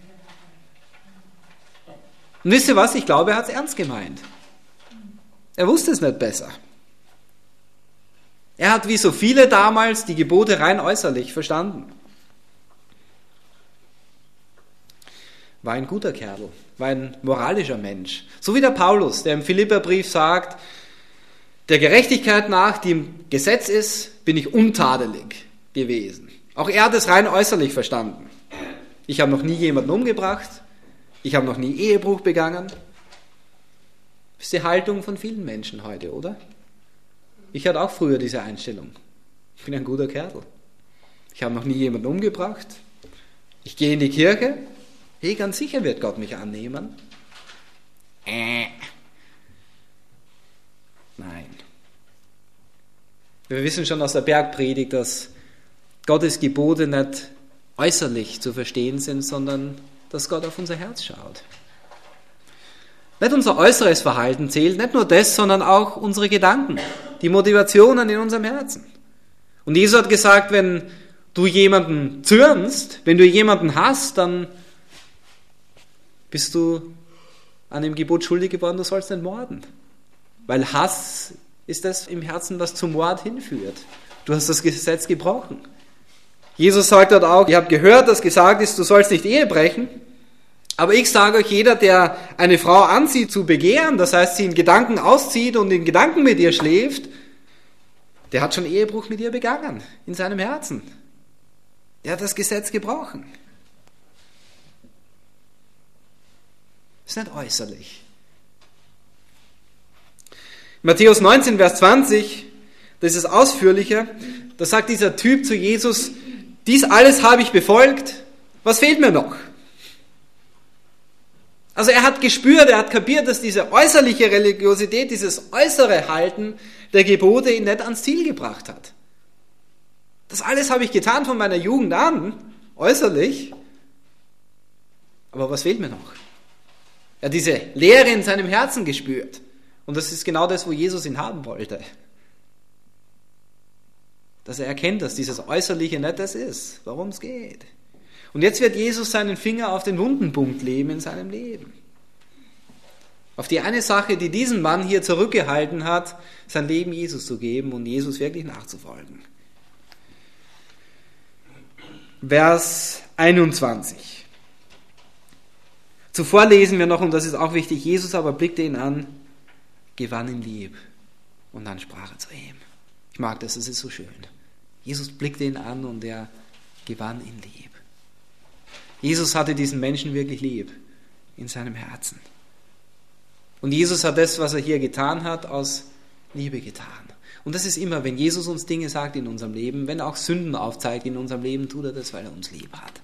Und wisst ihr was? Ich glaube, er hat es ernst gemeint. Er wusste es nicht besser. Er hat wie so viele damals die Gebote rein äußerlich verstanden. War ein guter Kerl, war ein moralischer Mensch. So wie der Paulus, der im Philipperbrief sagt, der Gerechtigkeit nach, die im Gesetz ist, bin ich untadelig gewesen. Auch er hat es rein äußerlich verstanden. Ich habe noch nie jemanden umgebracht, ich habe noch nie Ehebruch begangen. Das ist die Haltung von vielen Menschen heute, oder? Ich hatte auch früher diese Einstellung. Ich bin ein guter Kerl. Ich habe noch nie jemanden umgebracht. Ich gehe in die Kirche. Hey, ganz sicher wird Gott mich annehmen. Äh. Nein. Wir wissen schon aus der Bergpredigt, dass Gottes Gebote nicht äußerlich zu verstehen sind, sondern dass Gott auf unser Herz schaut. Nicht unser äußeres Verhalten zählt, nicht nur das, sondern auch unsere Gedanken, die Motivationen in unserem Herzen. Und Jesus hat gesagt, wenn du jemanden zürnst, wenn du jemanden hasst, dann bist du an dem Gebot schuldig geworden, du sollst nicht morden. Weil Hass ist das im Herzen, was zum Mord hinführt. Du hast das Gesetz gebrochen. Jesus sagt dort auch, ihr habt gehört, dass gesagt ist, du sollst nicht Ehe brechen. Aber ich sage euch, jeder, der eine Frau anzieht zu begehren, das heißt, sie in Gedanken auszieht und in Gedanken mit ihr schläft, der hat schon Ehebruch mit ihr begangen, in seinem Herzen. Der hat das Gesetz gebrochen. Das ist nicht äußerlich. Matthäus neunzehn, Vers zwanzig, das ist ausführlicher, da sagt dieser Typ zu Jesus, dies alles habe ich befolgt, was fehlt mir noch? Also er hat gespürt, er hat kapiert, dass diese äußerliche Religiosität, dieses äußere Halten der Gebote ihn nicht ans Ziel gebracht hat. Das alles habe ich getan von meiner Jugend an, äußerlich, aber was fehlt mir noch? Er hat diese Leere in seinem Herzen gespürt. Und das ist genau das, wo Jesus ihn haben wollte. Dass er erkennt, dass dieses Äußerliche nicht das ist, worum es geht. Und jetzt wird Jesus seinen Finger auf den wunden Punkt legen in seinem Leben. Auf die eine Sache, die diesen Mann hier zurückgehalten hat, sein Leben Jesus zu geben und Jesus wirklich nachzufolgen. Vers einundzwanzig. Zuvor lesen wir noch, und das ist auch wichtig, Jesus aber blickte ihn an, gewann ihn lieb. Und dann sprach er zu ihm. Ich mag das, das ist so schön. Jesus blickte ihn an und er gewann ihn lieb. Jesus hatte diesen Menschen wirklich lieb in seinem Herzen. Und Jesus hat das, was er hier getan hat, aus Liebe getan. Und das ist immer, wenn Jesus uns Dinge sagt in unserem Leben, wenn er auch Sünden aufzeigt in unserem Leben, tut er das, weil er uns lieb hat.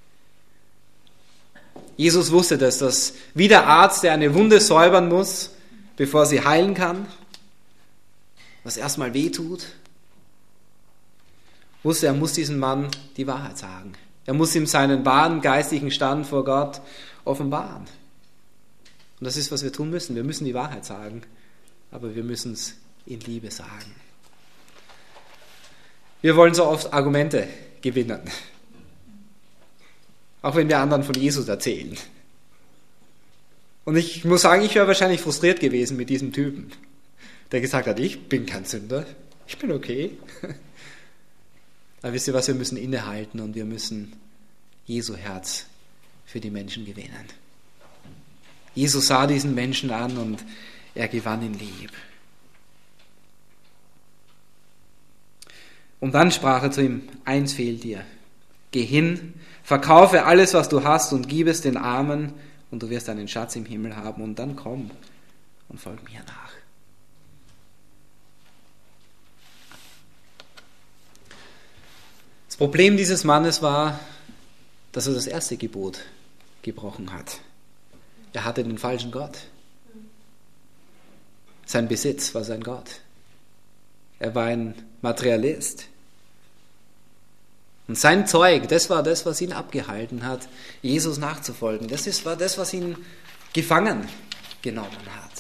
Jesus wusste das, dass wie der Arzt, der eine Wunde säubern muss, bevor sie heilen kann, was erstmal weh tut, wusste er, muss diesem Mann die Wahrheit sagen. Er muss ihm seinen wahren geistigen Stand vor Gott offenbaren. Und das ist, was wir tun müssen. Wir müssen die Wahrheit sagen, aber wir müssen es in Liebe sagen. Wir wollen so oft Argumente gewinnen. Auch wenn wir anderen von Jesus erzählen. Und ich muss sagen, ich wäre wahrscheinlich frustriert gewesen mit diesem Typen, der gesagt hat, ich bin kein Sünder, ich bin okay. Aber wisst ihr was, wir müssen innehalten und wir müssen Jesu Herz für die Menschen gewinnen. Jesus sah diesen Menschen an und er gewann ihn lieb. Und dann sprach er zu ihm, eins fehlt dir. Geh hin, verkaufe alles, was du hast und gib es den Armen und du wirst einen Schatz im Himmel haben und dann komm und folg mir nach. Das Problem dieses Mannes war, dass er das erste Gebot gebrochen hat. Er hatte den falschen Gott. Sein Besitz war sein Gott. Er war ein Materialist. Und sein Zeug, das war das, was ihn abgehalten hat, Jesus nachzufolgen. Das ist, war das, was ihn gefangen genommen hat.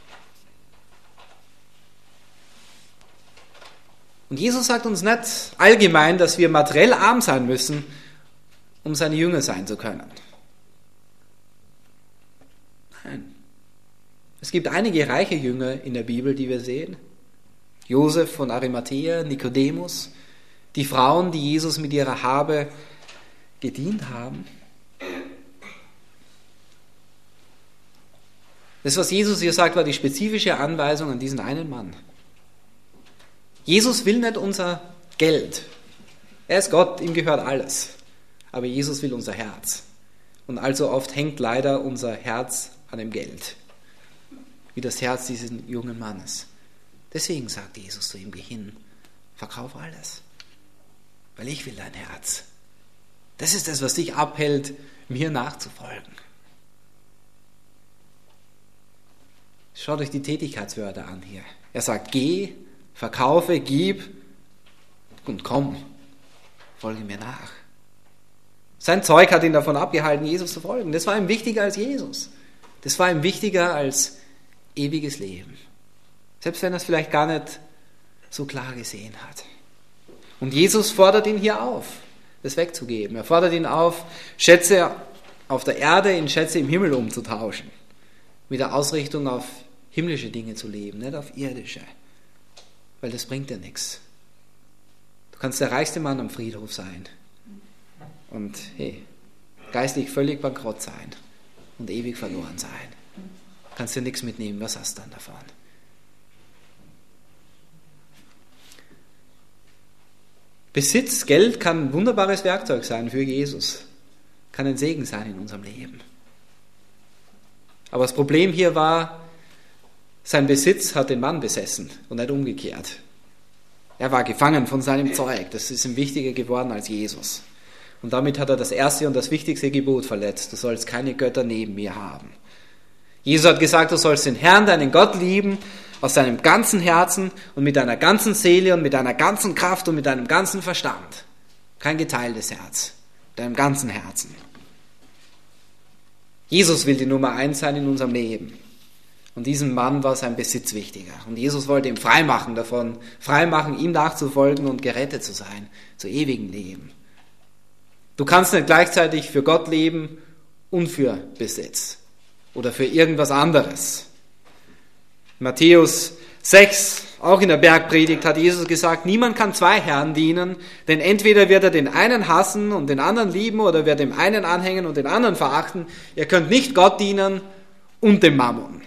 Und Jesus sagt uns nicht allgemein, dass wir materiell arm sein müssen, um seine Jünger sein zu können. Nein. Es gibt einige reiche Jünger in der Bibel, die wir sehen. Josef von Arimathäa, Nikodemus, die Frauen, die Jesus mit ihrer Habe gedient haben. Das, was Jesus hier sagt, war die spezifische Anweisung an diesen einen Mann. Jesus will nicht unser Geld. Er ist Gott, ihm gehört alles. Aber Jesus will unser Herz. Und allzu oft hängt leider unser Herz an dem Geld. Wie das Herz dieses jungen Mannes. Deswegen sagt Jesus zu ihm, geh hin, verkauf alles. Weil ich will dein Herz. Das ist das, was dich abhält, mir nachzufolgen. Schaut euch die Tätigkeitswörter an hier. Er sagt, geh, verkaufe, gib und komm, folge mir nach. Sein Zeug hat ihn davon abgehalten, Jesus zu folgen. Das war ihm wichtiger als Jesus. Das war ihm wichtiger als ewiges Leben. Selbst wenn er es vielleicht gar nicht so klar gesehen hat. Und Jesus fordert ihn hier auf, das wegzugeben. Er fordert ihn auf, Schätze auf der Erde in Schätze im Himmel umzutauschen. Mit der Ausrichtung auf himmlische Dinge zu leben, nicht auf irdische. Weil das bringt dir nichts. Du kannst der reichste Mann am Friedhof sein und hey, geistlich völlig bankrott sein und ewig verloren sein. Du kannst dir nichts mitnehmen, was hast du dann davon? Besitz, Geld kann ein wunderbares Werkzeug sein für Jesus. Kann ein Segen sein in unserem Leben. Aber das Problem hier war, sein Besitz hat den Mann besessen und nicht umgekehrt. Er war gefangen von seinem Zeug. Das ist ihm wichtiger geworden als Jesus. Und damit hat er das erste und das wichtigste Gebot verletzt. Du sollst keine Götter neben mir haben. Jesus hat gesagt, du sollst den Herrn, deinen Gott lieben, aus deinem ganzen Herzen und mit deiner ganzen Seele und mit deiner ganzen Kraft und mit deinem ganzen Verstand. Kein geteiltes Herz, mit deinem ganzen Herzen. Jesus will die Nummer eins sein in unserem Leben. Und diesem Mann war sein Besitz wichtiger. Und Jesus wollte ihn freimachen davon, freimachen, ihm nachzufolgen und gerettet zu sein, zu ewigem Leben. Du kannst nicht gleichzeitig für Gott leben und für Besitz oder für irgendwas anderes. Matthäus sechs, auch in der Bergpredigt, hat Jesus gesagt, niemand kann zwei Herren dienen, denn entweder wird er den einen hassen und den anderen lieben oder wird dem einen anhängen und den anderen verachten. Ihr könnt nicht Gott dienen und dem Mammon.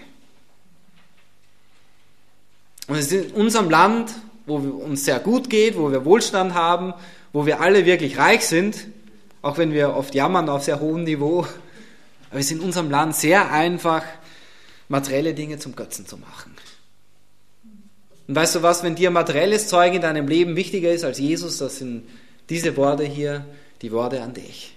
Und es ist in unserem Land, wo es uns sehr gut geht, wo wir Wohlstand haben, wo wir alle wirklich reich sind, auch wenn wir oft jammern auf sehr hohem Niveau, aber es ist in unserem Land sehr einfach, materielle Dinge zum Götzen zu machen. Und weißt du was, wenn dir materielles Zeug in deinem Leben wichtiger ist als Jesus, das sind diese Worte hier, die Worte an dich.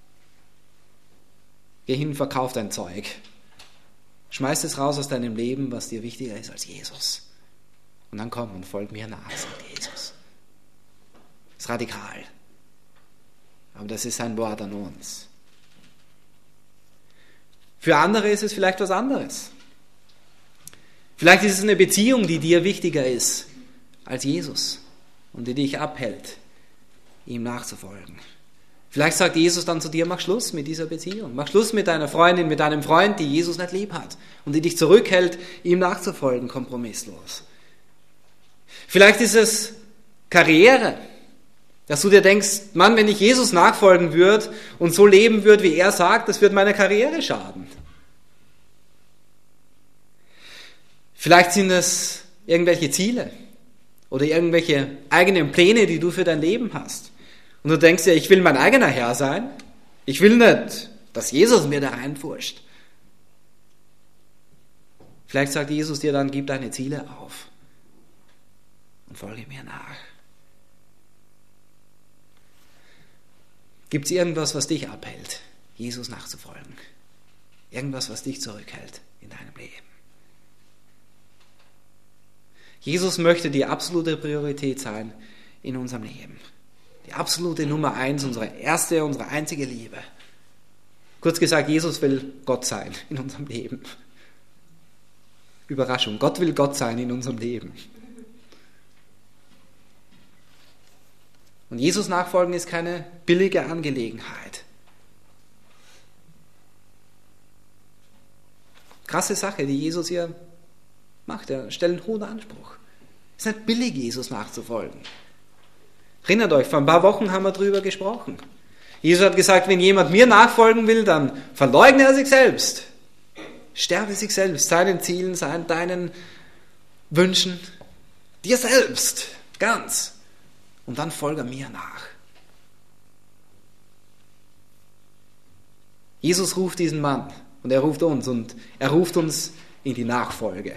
Geh hin, verkauf dein Zeug. Schmeiß es raus aus deinem Leben, was dir wichtiger ist als Jesus. Und dann komm und folg mir nach, sagt Jesus. Das ist radikal. Aber das ist sein Wort an uns. Für andere ist es vielleicht was anderes. Vielleicht ist es eine Beziehung, die dir wichtiger ist als Jesus und die dich abhält, ihm nachzufolgen. Vielleicht sagt Jesus dann zu dir, mach Schluss mit dieser Beziehung. Mach Schluss mit deiner Freundin, mit deinem Freund, die Jesus nicht lieb hat und die dich zurückhält, ihm nachzufolgen, kompromisslos. Vielleicht ist es Karriere, dass du dir denkst, Mann, wenn ich Jesus nachfolgen würde und so leben würde, wie er sagt, das wird meiner Karriere schaden. Vielleicht sind es irgendwelche Ziele oder irgendwelche eigenen Pläne, die du für dein Leben hast. Und du denkst dir, ich will mein eigener Herr sein. Ich will nicht, dass Jesus mir da reinfurscht. Vielleicht sagt Jesus dir dann, gib deine Ziele auf und folge mir nach. Gibt es irgendwas, was dich abhält, Jesus nachzufolgen? Irgendwas, was dich zurückhält in deinem Leben? Jesus möchte die absolute Priorität sein in unserem Leben. Die absolute Nummer eins, unsere erste, unsere einzige Liebe. Kurz gesagt, Jesus will Gott sein in unserem Leben. Überraschung, Gott will Gott sein in unserem Leben. Und Jesus nachfolgen ist keine billige Angelegenheit. Krasse Sache, die Jesus hier macht. Er stellt einen hohen Anspruch. Es ist nicht billig, Jesus nachzufolgen. Erinnert euch, vor ein paar Wochen haben wir darüber gesprochen. Jesus hat gesagt, wenn jemand mir nachfolgen will, dann verleugne er sich selbst. Sterbe sich selbst, seinen Zielen, seinen, deinen Wünschen, dir selbst, ganz. Und dann folge mir nach. Jesus ruft diesen Mann und er ruft uns und er ruft uns in die Nachfolge.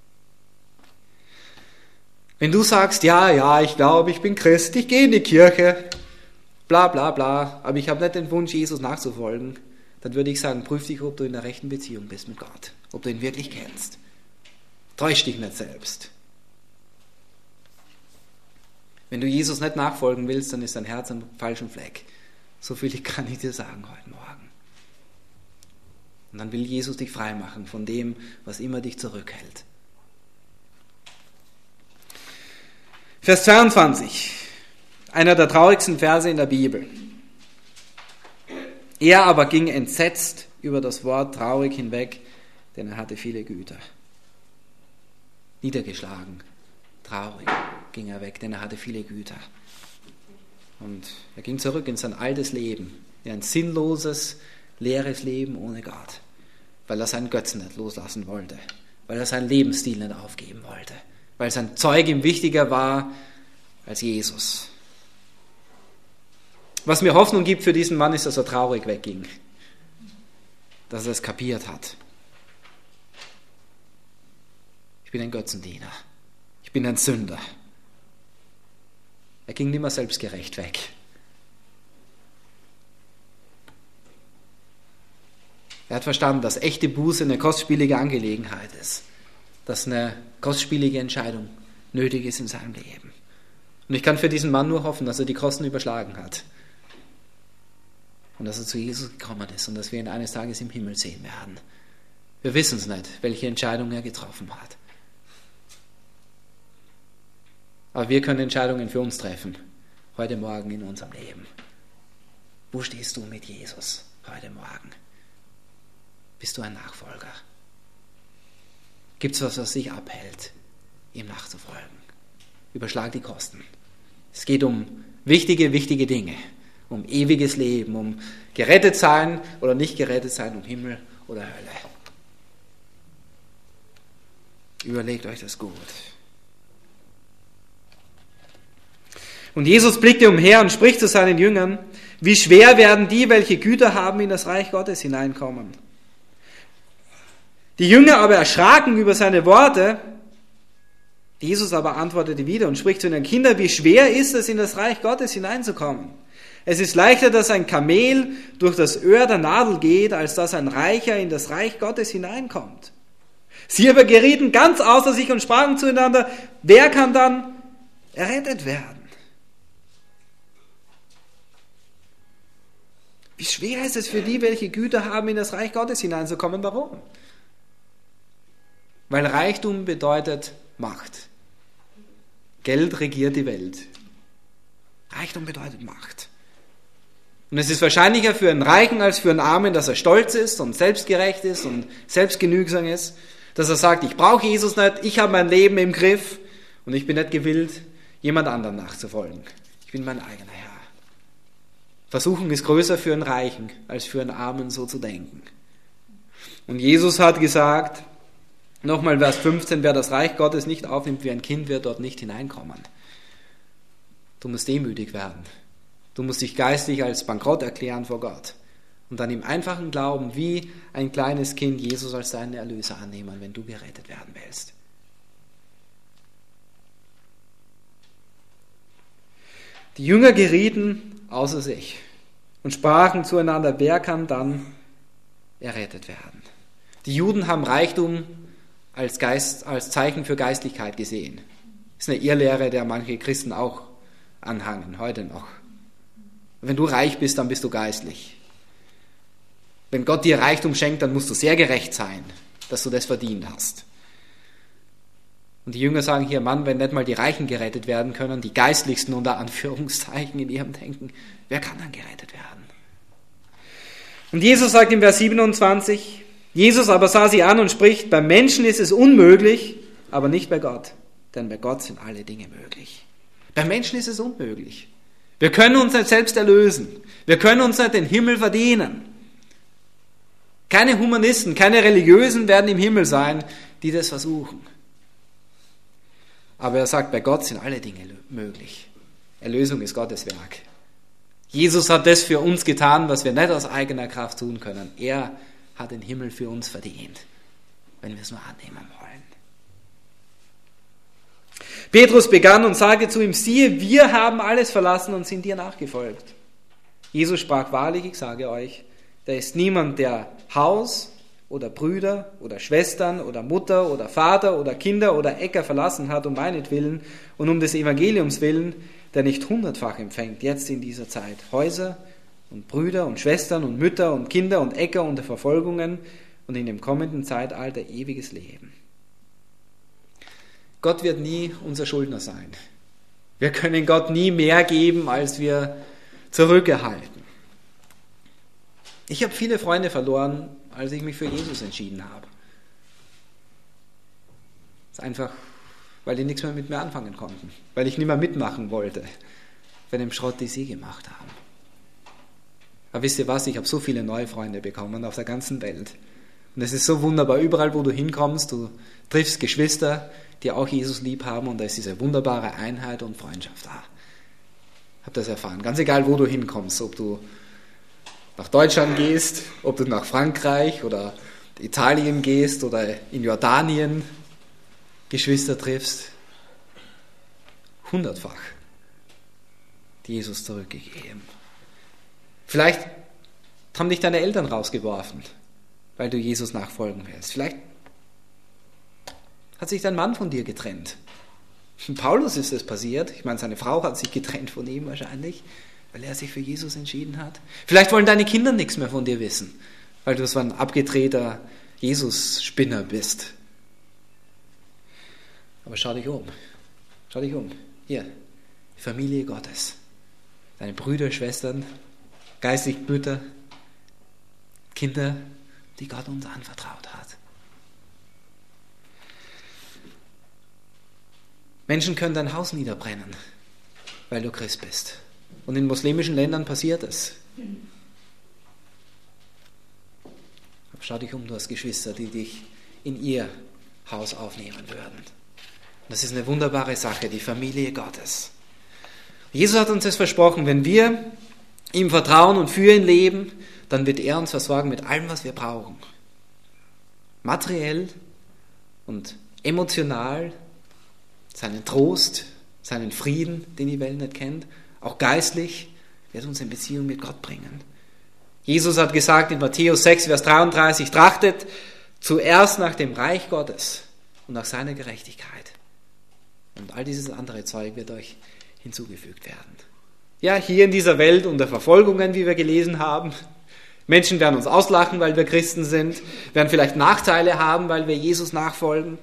Wenn du sagst, ja, ja, ich glaube, ich bin Christ, ich gehe in die Kirche, bla bla bla, aber ich habe nicht den Wunsch, Jesus nachzufolgen, dann würde ich sagen, prüf dich, ob du in der rechten Beziehung bist mit Gott, ob du ihn wirklich kennst. Täusch dich nicht selbst. Wenn du Jesus nicht nachfolgen willst, dann ist dein Herz am falschen Fleck. So viel kann ich dir sagen heute Morgen. Und dann will Jesus dich frei machen von dem, was immer dich zurückhält. Vers zweiundzwanzig, einer der traurigsten Verse in der Bibel. Er aber ging entsetzt über das Wort traurig hinweg, denn er hatte viele Güter. Niedergeschlagen, traurig ging er weg, denn er hatte viele Güter. Und er ging zurück in sein altes Leben, in ein sinnloses, leeres Leben ohne Gott, weil er seinen Götzen nicht loslassen wollte, weil er seinen Lebensstil nicht aufgeben wollte, weil sein Zeug ihm wichtiger war als Jesus. Was mir Hoffnung gibt für diesen Mann ist, dass er traurig wegging, dass er es kapiert hat. Ich bin ein Götzendiener, ich bin ein Sünder. Er ging nicht mehr selbstgerecht weg. Er hat verstanden, dass echte Buße eine kostspielige Angelegenheit ist, dass eine kostspielige Entscheidung nötig ist in seinem Leben. Und ich kann für diesen Mann nur hoffen, dass er die Kosten überschlagen hat und dass er zu Jesus gekommen ist und dass wir ihn eines Tages im Himmel sehen werden. Wir wissen es nicht, welche Entscheidung er getroffen hat. Aber wir können Entscheidungen für uns treffen, heute Morgen in unserem Leben. Wo stehst du mit Jesus heute Morgen? Bist du ein Nachfolger? Gibt es was, was dich abhält, ihm nachzufolgen? Überschlag die Kosten. Es geht um wichtige, wichtige Dinge, um ewiges Leben, um gerettet sein oder nicht gerettet sein, um Himmel oder Hölle. Überlegt euch das gut. Und Jesus blickte umher und spricht zu seinen Jüngern, wie schwer werden die, welche Güter haben, in das Reich Gottes hineinkommen. Die Jünger aber erschraken über seine Worte. Jesus aber antwortete wieder und spricht zu den Kindern, wie schwer ist es, in das Reich Gottes hineinzukommen. Es ist leichter, dass ein Kamel durch das Öhr der Nadel geht, als dass ein Reicher in das Reich Gottes hineinkommt. Sie aber gerieten ganz außer sich und sprachen zueinander, wer kann dann errettet werden? Wie schwer ist es für die, welche Güter haben, in das Reich Gottes hineinzukommen? Warum? Weil Reichtum bedeutet Macht. Geld regiert die Welt. Reichtum bedeutet Macht. Und es ist wahrscheinlicher für einen Reichen als für einen Armen, dass er stolz ist und selbstgerecht ist und selbstgenügsam ist, dass er sagt, ich brauche Jesus nicht, ich habe mein Leben im Griff und ich bin nicht gewillt, jemand anderem nachzufolgen. Ich bin mein eigener Herr. Versuchung ist größer für einen Reichen, als für einen Armen so zu denken. Und Jesus hat gesagt, nochmal Vers fünfzehn, wer das Reich Gottes nicht aufnimmt wie ein Kind, wird dort nicht hineinkommen. Du musst demütig werden. Du musst dich geistlich als bankrott erklären vor Gott. Und dann im einfachen Glauben, wie ein kleines Kind, Jesus als deinen Erlöser annehmen, wenn du gerettet werden willst. Die Jünger gerieten außer sich und sprachen zueinander, wer kann dann errettet werden? Die Juden haben Reichtum als, Geist, als Zeichen für Geistlichkeit gesehen. Das ist eine Irrlehre, der manche Christen auch anhangen, heute noch. Wenn du reich bist, dann bist du geistlich. Wenn Gott dir Reichtum schenkt, dann musst du sehr gerecht sein, dass du das verdient hast. Und die Jünger sagen hier, Mann, wenn nicht mal die Reichen gerettet werden können, die Geistlichsten unter Anführungszeichen in ihrem Denken, wer kann dann gerettet werden? Und Jesus sagt im Vers siebenundzwanzig, Jesus aber sah sie an und spricht, beim Menschen ist es unmöglich, aber nicht bei Gott, denn bei Gott sind alle Dinge möglich. Beim Menschen ist es unmöglich. Wir können uns nicht selbst erlösen. Wir können uns nicht den Himmel verdienen. Keine Humanisten, keine Religiösen werden im Himmel sein, die das versuchen. Aber er sagt, bei Gott sind alle Dinge möglich. Erlösung ist Gottes Werk. Jesus hat das für uns getan, was wir nicht aus eigener Kraft tun können. Er hat den Himmel für uns verdient, wenn wir es nur annehmen wollen. Petrus begann und sagte zu ihm, siehe, wir haben alles verlassen und sind dir nachgefolgt. Jesus sprach, wahrlich, ich sage euch, da ist niemand, der Haus oder Brüder oder Schwestern oder Mutter oder Vater oder Kinder oder Äcker verlassen hat um meinetwillen und um des Evangeliums willen, der nicht hundertfach empfängt, jetzt in dieser Zeit, Häuser und Brüder und Schwestern und Mütter und Kinder und Äcker unter Verfolgungen und in dem kommenden Zeitalter ewiges Leben. Gott wird nie unser Schuldner sein. Wir können Gott nie mehr geben, als wir zurückerhalten. Ich habe viele Freunde verloren, als ich mich für Jesus entschieden habe. Das ist einfach, weil die nichts mehr mit mir anfangen konnten, weil ich nicht mehr mitmachen wollte bei dem Schrott, den sie gemacht haben. Aber wisst ihr was, ich habe so viele neue Freunde bekommen auf der ganzen Welt. Und es ist so wunderbar, überall wo du hinkommst, du triffst Geschwister, die auch Jesus lieb haben und da ist diese wunderbare Einheit und Freundschaft da. Ich habe das erfahren, ganz egal wo du hinkommst, ob du nach Deutschland gehst, ob du nach Frankreich oder Italien gehst oder in Jordanien Geschwister triffst, hundertfach die Jesus zurückgegeben. Vielleicht haben dich deine Eltern rausgeworfen, weil du Jesus nachfolgen willst. Vielleicht hat sich dein Mann von dir getrennt. Paulus ist es passiert. Ich meine, seine Frau hat sich getrennt von ihm wahrscheinlich, weil er sich für Jesus entschieden hat. Vielleicht wollen deine Kinder nichts mehr von dir wissen, weil du so ein abgedrehter Jesus-Spinner bist. Aber schau dich um. Schau dich um. Hier, die Familie Gottes. Deine Brüder, Schwestern, geistliche Mütter, Kinder, die Gott uns anvertraut hat. Menschen können dein Haus niederbrennen, weil du Christ bist. Und in muslimischen Ländern passiert es. Aber schau dich um, du hast Geschwister, die dich in ihr Haus aufnehmen würden. Und das ist eine wunderbare Sache, die Familie Gottes. Jesus hat uns das versprochen, wenn wir ihm vertrauen und für ihn leben, dann wird er uns versorgen mit allem, was wir brauchen. Materiell und emotional, seinen Trost, seinen Frieden, den die Welt nicht kennt, auch geistlich, wird uns in Beziehung mit Gott bringen. Jesus hat gesagt in Matthäus sechs, Vers dreiunddreißig, trachtet zuerst nach dem Reich Gottes und nach seiner Gerechtigkeit. Und all dieses andere Zeug wird euch hinzugefügt werden. Ja, hier in dieser Welt unter Verfolgungen, wie wir gelesen haben. Menschen werden uns auslachen, weil wir Christen sind, werden vielleicht Nachteile haben, weil wir Jesus nachfolgen.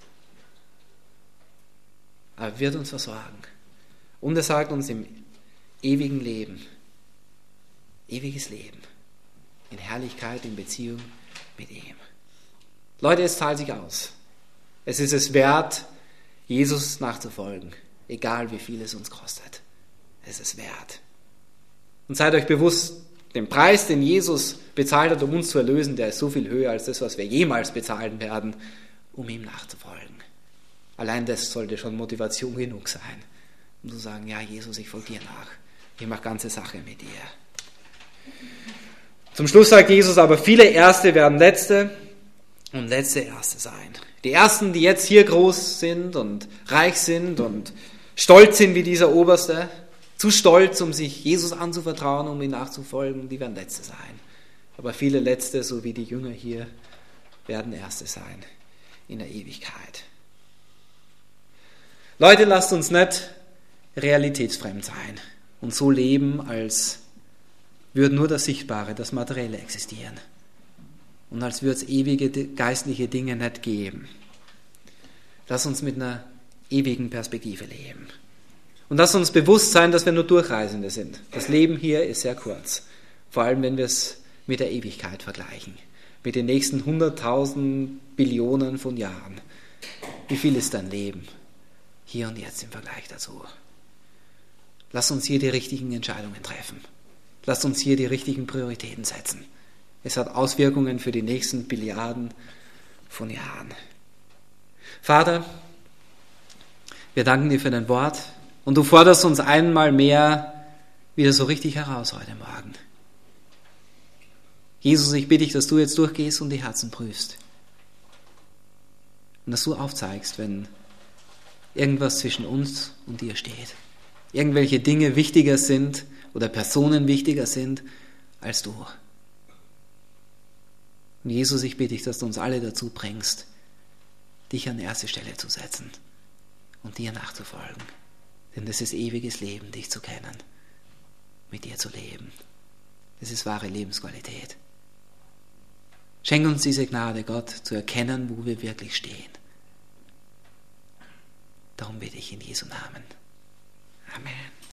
Aber er wird uns versorgen. Und er sagt uns im ewigen Leben, ewiges Leben, in Herrlichkeit, in Beziehung mit ihm. Leute, es zahlt sich aus. Es ist es wert, Jesus nachzufolgen, egal wie viel es uns kostet. Es ist wert. Und seid euch bewusst, den Preis, den Jesus bezahlt hat, um uns zu erlösen, der ist so viel höher als das, was wir jemals bezahlen werden, um ihm nachzufolgen. Allein das sollte schon Motivation genug sein, um zu sagen, ja Jesus, ich folge dir nach. Ich mache ganze Sache mit dir. Zum Schluss sagt Jesus aber, viele Erste werden Letzte und Letzte Erste sein. Die Ersten, die jetzt hier groß sind und reich sind und stolz sind wie dieser Oberste, zu stolz, um sich Jesus anzuvertrauen, um ihm nachzufolgen, die werden Letzte sein. Aber viele Letzte, so wie die Jünger hier, werden Erste sein in der Ewigkeit. Leute, lasst uns nicht realitätsfremd sein und so leben, als würde nur das Sichtbare, das Materielle existieren. Und als würde es ewige geistliche Dinge nicht geben. Lass uns mit einer ewigen Perspektive leben. Und lass uns bewusst sein, dass wir nur Durchreisende sind. Das Leben hier ist sehr kurz. Vor allem, wenn wir es mit der Ewigkeit vergleichen. Mit den nächsten hunderttausend Billionen von Jahren. Wie viel ist dein Leben? Hier und jetzt im Vergleich dazu. Lass uns hier die richtigen Entscheidungen treffen. Lass uns hier die richtigen Prioritäten setzen. Es hat Auswirkungen für die nächsten Billiarden von Jahren. Vater, wir danken dir für dein Wort und du forderst uns einmal mehr wieder so richtig heraus heute Morgen. Jesus, ich bitte dich, dass du jetzt durchgehst und die Herzen prüfst. Und dass du aufzeigst, wenn irgendwas zwischen uns und dir steht. Irgendwelche Dinge wichtiger sind oder Personen wichtiger sind als du. Und Jesus, ich bitte dich, dass du uns alle dazu bringst, dich an erste Stelle zu setzen und dir nachzufolgen. Denn das ist ewiges Leben, dich zu kennen, mit dir zu leben. Das ist wahre Lebensqualität. Schenk uns diese Gnade, Gott, zu erkennen, wo wir wirklich stehen. Darum bitte ich in Jesu Namen. Amen.